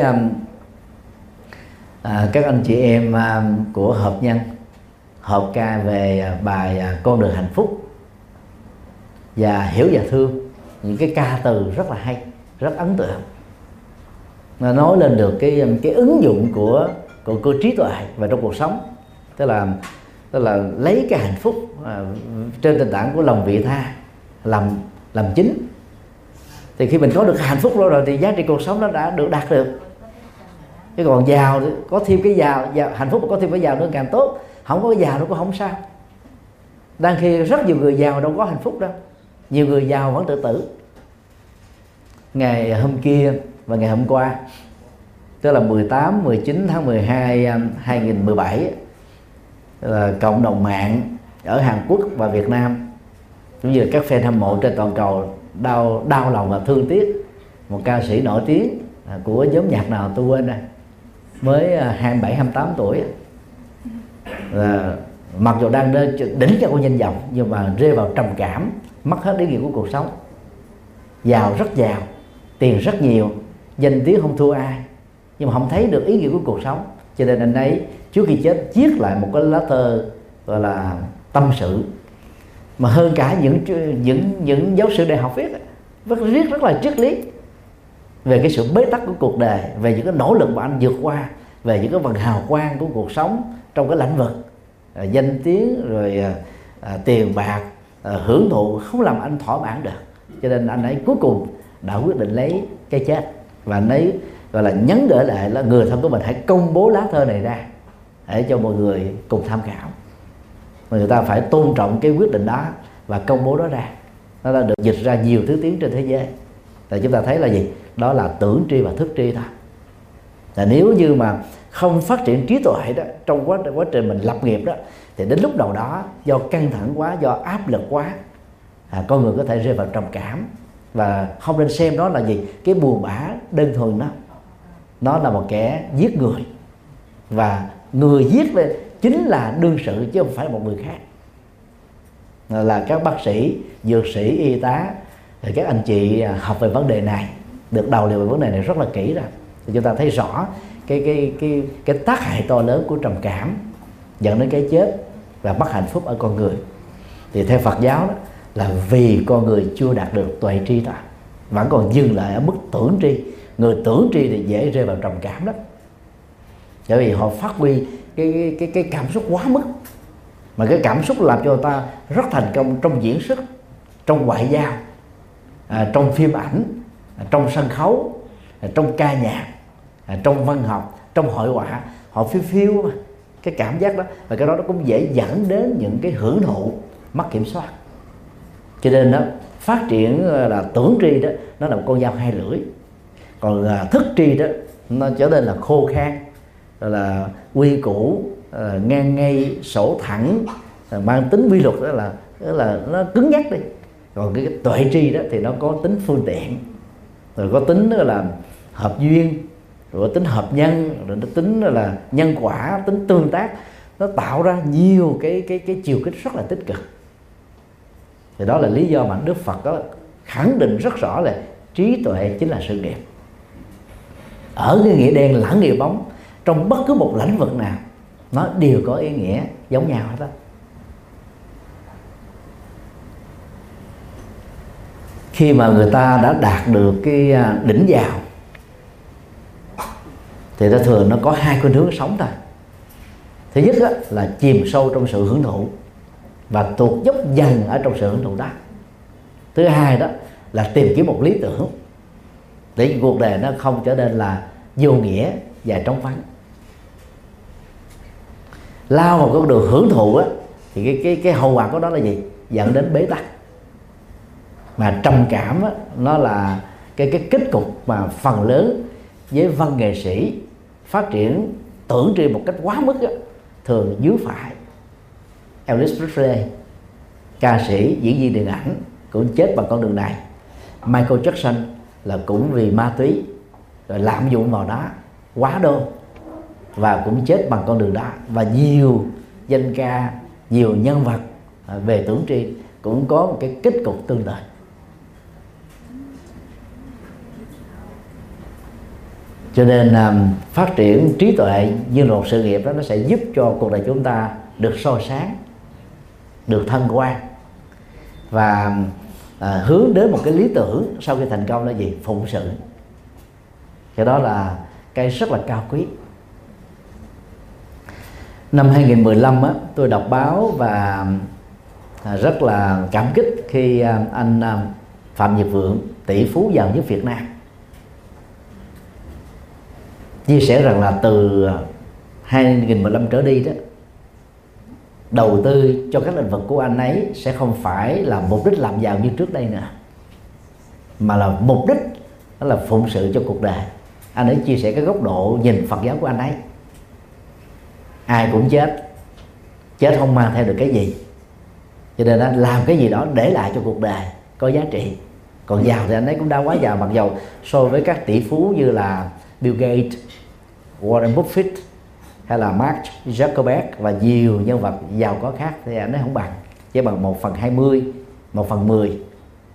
các anh chị em của Hợp Nhân hợp ca về bài Con Đường Hạnh Phúc và Hiểu và Thương, những cái ca từ rất là hay, rất ấn tượng. Nó nói lên được cái ứng dụng của trí tuệ vào trong cuộc sống, tức là lấy cái hạnh phúc trên nền tảng của lòng vị tha làm chính. Thì khi mình có được hạnh phúc rồi thì giá trị cuộc sống nó đã được đạt được. Chứ còn giàu, có thêm cái giàu, hạnh phúc mà có thêm cái giàu nữa càng tốt, không có cái giàu nó cũng không sao. Đang khi rất nhiều người giàu đâu có hạnh phúc đâu, nhiều người giàu vẫn tự tử. Ngày hôm kia và ngày hôm qua, tức là 18-19 tháng 12 2017, là cộng đồng mạng ở Hàn Quốc và Việt Nam cũng như là các fan hâm mộ trên toàn cầu đau lòng và thương tiếc một ca sĩ nổi tiếng của nhóm nhạc nào tôi quên rồi, mới 27-28 tuổi, mặc dù đang đỉnh cao của danh vọng nhưng mà rơi vào trầm cảm, mất hết ý nghĩa của cuộc sống. giàu rất giàu, tiền rất nhiều, danh tiếng không thua ai, nhưng mà không thấy được ý nghĩa của cuộc sống. Cho nên anh ấy trước khi chết viết lại một cái lá thơ gọi là tâm sự, mà hơn cả những giáo sư đại học viết rất là triết lý về cái sự bế tắc của cuộc đời, về những cái nỗ lực mà anh vượt qua, về những cái phần hào quang của cuộc sống trong cái lĩnh vực danh tiếng rồi tiền bạc, hưởng thụ không làm anh thỏa mãn được. Cho nên anh ấy cuối cùng đã quyết định lấy cái chết, và anh ấy gọi là nhắn gửi lại là người thân của mình hãy công bố lá thơ này ra để cho mọi người cùng tham khảo. Mà người ta phải tôn trọng cái quyết định đó và công bố đó ra. Nó đã được dịch ra nhiều thứ tiếng trên thế giới. Thì chúng ta thấy là gì? Đó là tưởng tri và thức tri thôi. Là nếu như mà không phát triển trí tuệ đó trong quá trình mình lập nghiệp đó, thì đến lúc đầu đó do căng thẳng quá, do áp lực quá, con người có thể rơi vào trầm cảm. Và không nên xem đó là gì? Cái buồn bã đơn thuần đó. Nó là một kẻ giết người, và người giết lên chính là đương sự chứ không phải là một người khác. Là các bác sĩ, dược sĩ, y tá, thì các anh chị học về vấn đề này, được đào luyện về vấn đề này rất là kỹ rồi, thì chúng ta thấy rõ cái tác hại to lớn của trầm cảm dẫn đến cái chết và mất hạnh phúc ở con người. Thì theo Phật giáo đó là vì con người chưa đạt được tuệ tri thôi, vẫn còn dừng lại ở mức tưởng tri. Người tưởng tri thì dễ rơi vào trầm cảm lắm, bởi vì họ phát huy cái cảm xúc quá mức, mà cái cảm xúc làm cho người ta rất thành công trong diễn xuất, trong ngoại giao, trong phim ảnh, trong sân khấu, trong ca nhạc, trong văn học, trong hội họa. Họ phiêu mà cái cảm giác đó, và cái đó nó cũng dễ dẫn đến những cái hưởng thụ mất kiểm soát. Cho nên đó, phát triển là tưởng tri đó, nó là một con dao hai lưỡi. Còn thức tri đó, nó trở nên là khô khan, là quy củ, ngang ngay, sổ thẳng, mang tính quy luật, đó là nó cứng nhắc đi. Còn cái tuệ tri đó thì nó có tính phương tiện, rồi có tính là hợp duyên, rồi có tính hợp nhân, rồi nó tính là nhân quả, tính tương tác. Nó tạo ra nhiều cái chiều kích rất là tích cực. Thì đó là lý do mà Đức Phật đó khẳng định rất rõ là trí tuệ chính là sự nghiệp. Ở cái nghĩa đen lẫn nghĩa bóng, trong bất cứ một lĩnh vực nào nó đều có ý nghĩa giống nhau hết đó. Khi mà người ta đã đạt được cái đỉnh vào thì thường nó có hai khuynh hướng sống thôi. Thứ nhất là chìm sâu trong sự hưởng thụ và tuột dốc dần ở trong sự hưởng thụ đó. Thứ hai đó là tìm kiếm một lý tưởng để cuộc đời nó không trở nên là vô nghĩa và trống vắng. Lao vào con đường hưởng thụ á, thì cái hậu quả của đó là gì? Dẫn đến bế tắc. Mà trầm cảm á, nó là cái kết cục mà phần lớn với văn nghệ sĩ phát triển tưởng tri một cách quá mức á, thường dưới phải. Elvis Presley, ca sĩ, diễn viên điện ảnh, cũng chết bằng con đường này. Michael Jackson là cũng vì ma túy rồi lạm dụng vào đó quá đô và cũng chết bằng con đường đó. Và nhiều danh ca, nhiều nhân vật về tưởng tri cũng có một cái kết cục tương tự. Cho nên phát triển trí tuệ như một sự nghiệp đó, nó sẽ giúp cho cuộc đời chúng ta được soi sáng, được thăng quan, và hướng đến một cái lý tưởng sau khi thành công là gì? Phụng sự. Cái đó là cái rất là cao quý. Năm 2015 á, tôi đọc báo và rất là cảm kích khi anh Phạm Nhật Vượng, tỷ phú giàu nhất Việt Nam, chia sẻ rằng là từ 2015 trở đi đó, đầu tư cho các lĩnh vực của anh ấy sẽ không phải là mục đích làm giàu như trước đây nữa, mà là mục đích đó là phụng sự cho cuộc đời. Anh ấy chia sẻ cái góc độ nhìn Phật giáo của anh ấy. Ai cũng chết không mang theo được cái gì, cho nên anh làm cái gì đó để lại cho cuộc đời có giá trị. Còn giàu thì anh ấy cũng đã quá giàu, mặc dầu so với các tỷ phú như là Bill Gates, Warren Buffett hay là Mark Zuckerberg và nhiều nhân vật giàu có khác thì anh ấy không bằng, chỉ bằng 1/20, 1/10.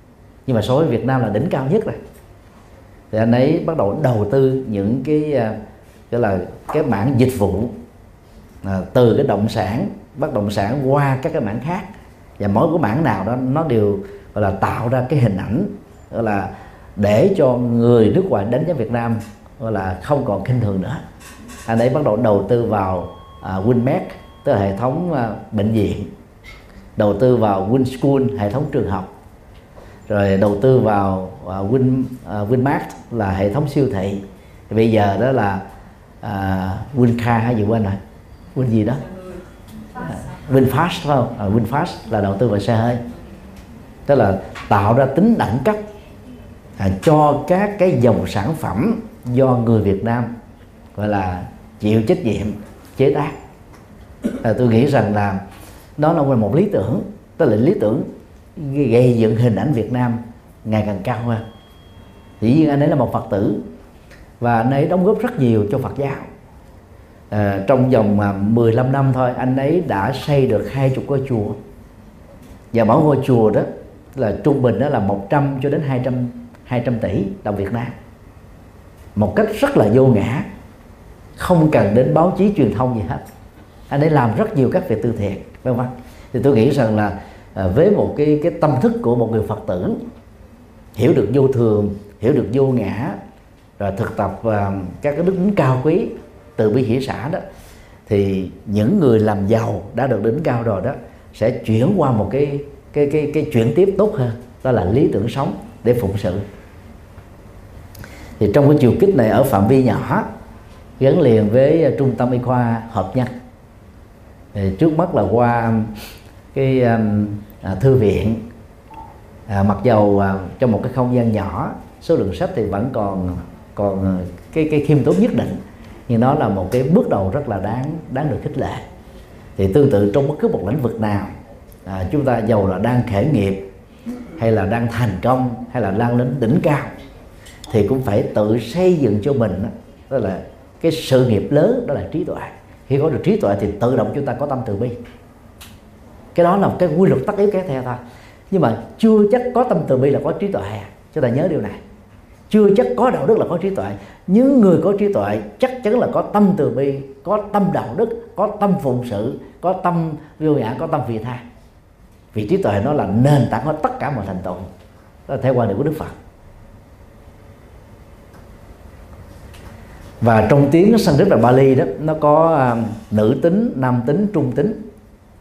nhưng mà so với Việt Nam là đỉnh cao nhất rồi. Thì anh ấy bắt đầu đầu tư những cái mảng dịch vụ, từ cái động sản, bất động sản qua các cái mảng khác, và mỗi cái mảng nào đó nó đều gọi là tạo ra cái hình ảnh gọi là để cho người nước ngoài đánh giá Việt Nam gọi là không còn khinh thường nữa. Anh ấy bắt đầu đầu tư vào Winmed, tức là hệ thống bệnh viện, đầu tư vào WinSchool, hệ thống trường học, rồi đầu tư vào Winmart là hệ thống siêu thị. Thì bây giờ đó là Wincar hay gì quên rồi, Win gì đó, Winfast phải không? Winfast là đầu tư vào xe hơi, tức là tạo ra tính đẳng cấp cho các cái dòng sản phẩm do người Việt Nam gọi là chịu trách nhiệm chế tác. Tôi nghĩ rằng là đó là một lý tưởng, tức là lý tưởng gây dựng hình ảnh Việt Nam ngày càng cao hơn. Dĩ nhiên anh ấy là một Phật tử và anh ấy đóng góp rất nhiều cho Phật giáo. Trong vòng 15 năm thôi, anh ấy đã xây được 20 ngôi chùa, và mỗi ngôi chùa đó là trung bình đó là 100 cho đến 200 tỷ đồng Việt Nam, một cách rất là vô ngã, không cần đến báo chí truyền thông gì hết. Anh ấy làm rất nhiều các việc từ thiện, vân vân. Thì tôi nghĩ rằng là với một cái tâm thức của một người Phật tử hiểu được vô thường, hiểu được vô ngã, rồi thực tập các cái đức tính cao quý, từ bi hỷ xả đó, thì những người làm giàu đã được đỉnh cao rồi đó sẽ chuyển qua một cái chuyển tiếp tốt hơn, đó là lý tưởng sống để phụng sự. Thì trong cái chiều kích này ở phạm vi nhỏ gắn liền với trung tâm y khoa hợp nhân, thì trước mắt là qua cái thư viện, mặc dầu trong một cái không gian nhỏ, số lượng sách thì vẫn còn cái khiêm tốn nhất định, nhưng đó là một cái bước đầu rất là đáng được khích lệ. Thì tương tự trong bất cứ một lĩnh vực nào, chúng ta dầu là đang khởi nghiệp hay là đang thành công hay là đang lên đỉnh cao, thì cũng phải tự xây dựng cho mình đó là cái sự nghiệp lớn, đó là trí tuệ. Khi có được trí tuệ thì tự động chúng ta có tâm từ bi. Cái đó là một cái quy luật tất yếu kéo theo thôi. Nhưng mà chưa chắc có tâm từ bi là có trí tuệ. Chúng ta nhớ điều này. Chưa chắc có đạo đức là có trí tuệ. Những người có trí tuệ chắc chắn là có tâm từ bi, có tâm đạo đức, có tâm phụng sự, có tâm vô ngã, có tâm vị tha. Vì trí tuệ nó là nền tảng của tất cả mọi thành tựu. Đó là theo quan điểm của Đức Phật. Và trong tiếng Sanskrit và Bali đó, nó có nữ tính, nam tính, trung tính.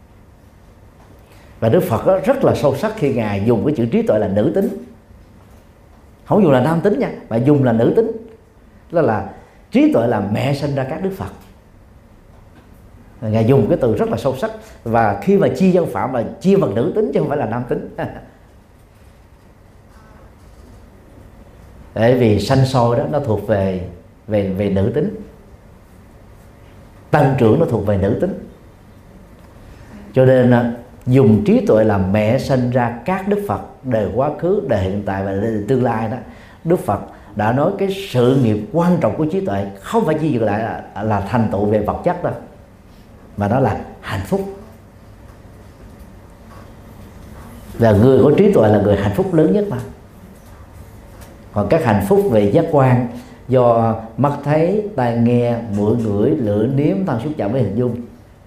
Và Đức Phật đó rất là sâu sắc khi Ngài dùng cái chữ trí tuệ là nữ tính, không dùng là nam tính nha, mà dùng là nữ tính. Đó là trí tuệ là mẹ sinh ra các Đức Phật. Ngài dùng cái từ rất là sâu sắc. Và khi mà chia dân phạm là chia bằng nữ tính chứ không phải là nam tính. Bởi vì sanh sôi đó nó thuộc về nữ tính, tăng trưởng nó thuộc về nữ tính, cho nên dùng trí tuệ làm mẹ sinh ra các Đức Phật đời quá khứ, đời hiện tại và đời tương lai đó. Đức Phật đã nói cái sự nghiệp quan trọng của trí tuệ không phải chỉ dừng lại là thành tựu về vật chất đâu, mà đó là hạnh phúc. Và người có trí tuệ là người hạnh phúc lớn nhất mà. Còn các hạnh phúc về giác quan do mắt thấy, tai nghe, mũi ngửi, lưỡi nếm, thân xúc chạm với hình dung,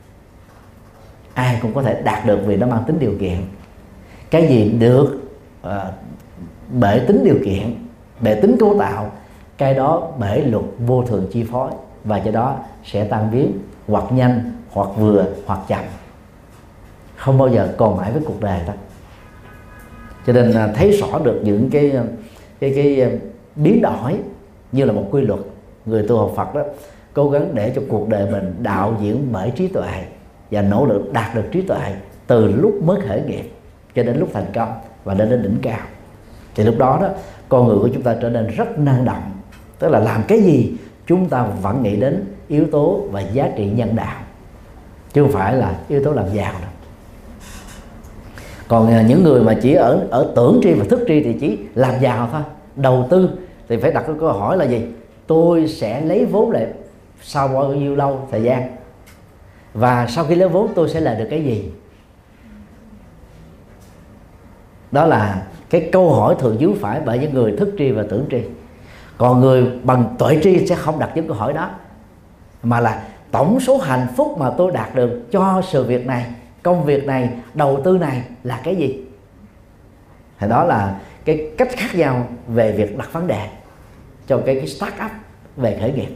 ai cũng có thể đạt được vì nó mang tính điều kiện. Cái gì được bể tính điều kiện, bể tính cấu tạo, cái đó bể luật vô thường chi phối, và cho đó sẽ tan biến, hoặc nhanh, hoặc vừa, hoặc chậm, không bao giờ còn mãi với cuộc đời đó. Cho nên thấy rõ được những cái biến đổi như là một quy luật. Người tu học Phật đó cố gắng để cho cuộc đời mình đạo diễn bởi trí tuệ và nỗ lực đạt được trí tuệ từ lúc mới khởi nghiệp cho đến lúc thành công và đến đỉnh cao. Thì lúc đó con người của chúng ta trở nên rất năng động, tức là làm cái gì chúng ta vẫn nghĩ đến yếu tố và giá trị nhân đạo, chứ không phải là yếu tố làm giàu đâu. Còn những người mà chỉ ở tưởng tri và thức tri thì chỉ làm giàu thôi, đầu tư thì phải đặt cái câu hỏi là gì? Tôi sẽ lấy vốn lại sau bao nhiêu lâu thời gian, và sau khi lấy vốn tôi sẽ làm được cái gì? Đó là cái câu hỏi thường vướng phải bởi những người thức tri và tưởng tri. Còn người bằng tuệ tri sẽ không đặt những câu hỏi đó, mà là tổng số hạnh phúc mà tôi đạt được cho sự việc này, công việc này, đầu tư này là cái gì. Thì đó là cái cách khác nhau về việc đặt vấn đề cho cái start up về khởi nghiệp.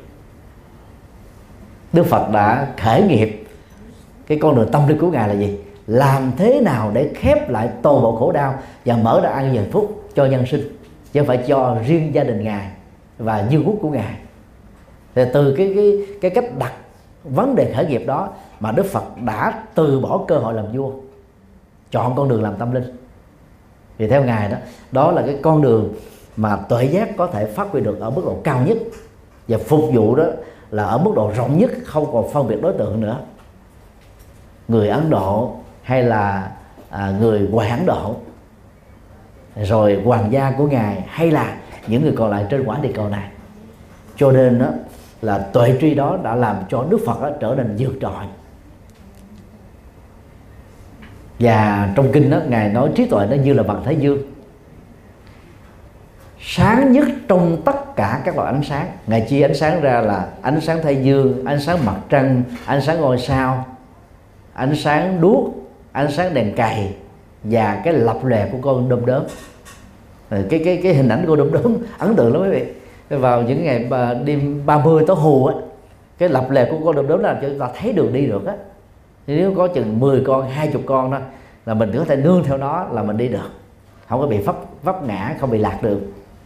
Đức Phật đã khởi nghiệp cái con đường tâm linh của Ngài là gì? Làm thế nào để khép lại toàn bộ khổ đau và mở ra an vui hạnh phúc cho nhân sinh, chứ không phải cho riêng gia đình Ngài và dương quốc của Ngài. Thì từ cái cách đặt vấn đề khởi nghiệp đó mà Đức Phật đã từ bỏ cơ hội làm vua, chọn con đường làm tâm linh. Vì theo Ngài đó, đó là cái con đường mà tuệ giác có thể phát huy được ở mức độ cao nhất, và phục vụ đó là ở mức độ rộng nhất, không còn phân biệt đối tượng nữa. Người Ấn Độ hay là người ngoài Ấn Độ, rồi hoàng gia của Ngài, hay là những người còn lại trên quả địa cầu này. Cho nên đó là tuệ tri đó đã làm cho Đức Phật đó trở nên vượt trội. Và trong kinh đó, Ngài nói trí tuệ nó như là vầng thái dương, sáng nhất trong tất cả các loại ánh sáng. Ngài chia ánh sáng ra là ánh sáng thái dương, ánh sáng mặt trăng, ánh sáng ngôi sao, ánh sáng đuốc, ánh sáng đèn cày và cái lập lòe của con đom đóm. Cái hình ảnh của đom đóm ấn tượng lắm quý vị. Vào những ngày đêm 30 tối hù á, cái lập lòe của con đom đóm là chúng ta thấy đường đi được á. Nếu có chừng 10 con, 20 con đó là mình có thể nương theo nó là mình đi được, không có bị vấp ngã, không bị lạc đường.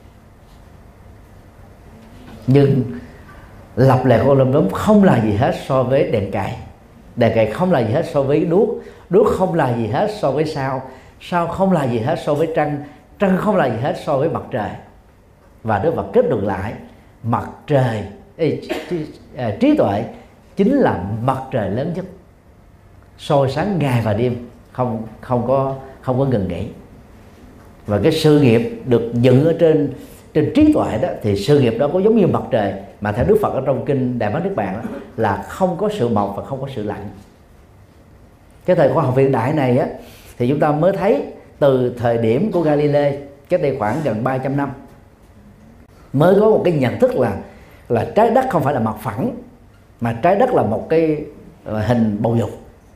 Nhưng lập lòe của con đom đóm không là gì hết so với đèn cày, đèn cày không là gì hết so với đuốc, đuốc không là gì hết so với sao, sao không là gì hết so với trăng, trăng không là gì hết so với mặt trời. Và Đức Phật kết luận lại mặt trời, trí tuệ chính là mặt trời lớn nhất, soi sáng ngày và đêm, không có ngừng nghỉ. Và cái sự nghiệp được dựng ở trên trí tuệ đó, thì sự nghiệp đó có giống như mặt trời mà theo Đức Phật ở trong kinh Đại Bát Niết Bàn đó, là không có sự mọc và không có sự lạnh. Cái thời khoa học hiện đại này á, thì chúng ta mới thấy từ thời điểm của Galilei cách đây khoảng gần 300 năm mới có một cái nhận thức là trái đất không phải là mặt phẳng, mà trái đất là một cái hình bầu dục.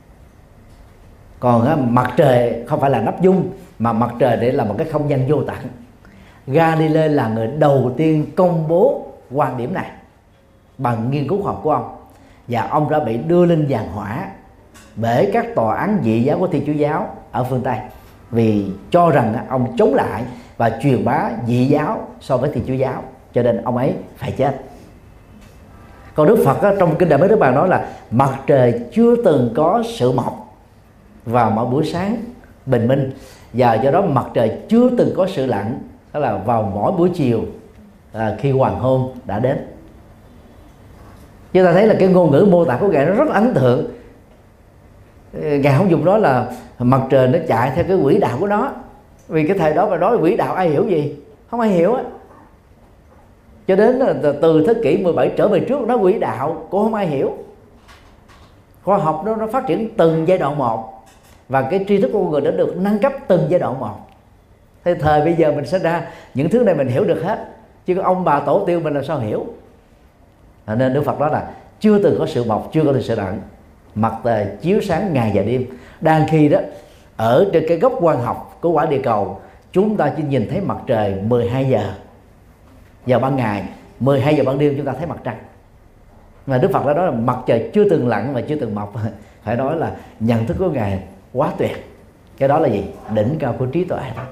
Còn mặt trời không phải là nắp dung, mà mặt trời để là một cái không gian vô tận. Galilei là người đầu tiên công bố quan điểm này bằng nghiên cứu khoa học của ông, và ông đã bị đưa lên giàn hỏa bởi các tòa án dị giáo của Thiên Chúa giáo ở phương Tây, vì cho rằng ông chống lại và truyền bá dị giáo so với Thiên Chúa giáo, cho nên ông ấy phải chết. Còn Đức Phật trong kinh Đại Bát Niết Bàn nói là mặt trời chưa từng có sự mọc vào mỗi buổi sáng bình minh, và do đó mặt trời chưa từng có sự lặn, đó là vào mỗi buổi chiều khi hoàng hôn đã đến. Chúng ta thấy là cái ngôn ngữ mô tả của Ngài nó rất ấn tượng. Ngài không dùng đó là mặt trời nó chạy theo cái quỹ đạo của nó, vì cái thời đó mà nói quỹ đạo ai hiểu gì, không ai hiểu á. Cho đến từ thế kỷ 17 trở về trước nó quỹ đạo cũng không ai hiểu. Khoa học nó phát triển từng giai đoạn một, và cái tri thức của con người đã được nâng cấp từng giai đoạn một. Thế thời bây giờ mình sẽ ra những thứ này mình hiểu được hết, chứ ông bà tổ tiên mình làm sao hiểu. Nên Đức Phật đó là chưa từng có sự mọc, chưa có sự lặn, mặt trời chiếu sáng ngày và đêm. Đang khi đó ở trên cái góc quang học của quả địa cầu, chúng ta chỉ nhìn thấy mặt trời 12 giờ vào ban ngày, 12 giờ ban đêm chúng ta thấy mặt trăng. Mà Đức Phật đã nói là mặt trời chưa từng lặn và chưa từng mọc. Phải nói là nhận thức của Ngài quá tuyệt. Cái đó là gì? Đỉnh cao của trí tuệ đó.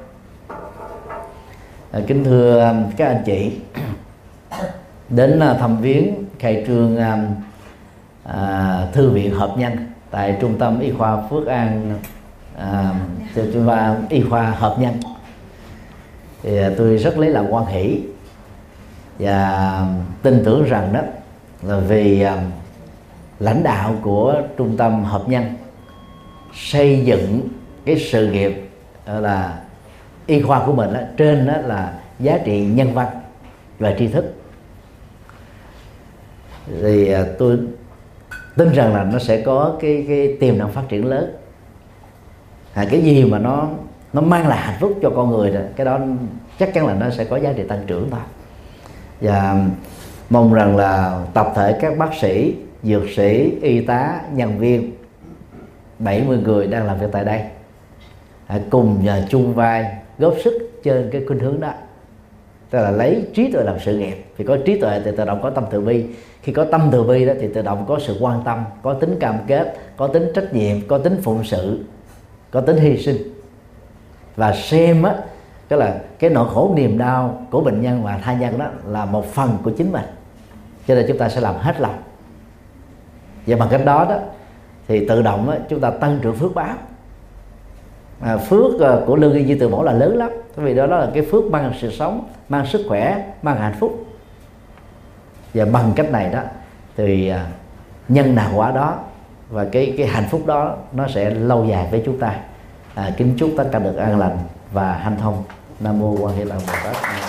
Kính thưa các anh chị, đến thăm viếng khai trương thư viện Hợp Nhân tại Trung tâm Y khoa Phước An, Y khoa Hợp Nhân, thì tôi rất lấy làm hoan hỷ và tin tưởng rằng đó là vì lãnh đạo của Trung tâm Hợp Nhân xây dựng cái sự nghiệp là y khoa của mình đó, trên đó là giá trị nhân văn và tri thức, thì tôi tin rằng là nó sẽ có cái tiềm năng phát triển lớn. Cái gì mà nó nó mang lại hạnh phúc cho con người rồi, cái đó chắc chắn là nó sẽ có giá trị tăng trưởng thôi. Và mong rằng là tập thể các bác sĩ, dược sĩ, y tá, nhân viên 70 người đang làm việc tại đây cùng nhờ chung vai góp sức trên cái khuynh hướng đó, tức là lấy trí tuệ làm sự nghiệp. Thì có trí tuệ thì tự động có tâm từ bi, khi có tâm từ bi đó thì tự động có sự quan tâm, có tính cam kết, có tính trách nhiệm, có tính phụng sự, có tính hy sinh. Và xem á, tức là cái nỗi khổ niềm đau của bệnh nhân và tha nhân đó là một phần của chính mình, cho nên chúng ta sẽ làm hết lòng. Và bằng cách đó thì tự động đó, chúng ta tăng trưởng phước báo. Phước của lương y di từ mẫu là lớn lắm, vì đó là cái phước mang sự sống, mang sức khỏe, mang hạnh phúc. Và bằng cách này đó thì nhân đàn quả đó và cái hạnh phúc đó nó sẽ lâu dài với chúng ta. Kính chúc tất cả được an lành và hanh thông. Nam mô Quan Hệ Lão Bồ Tát.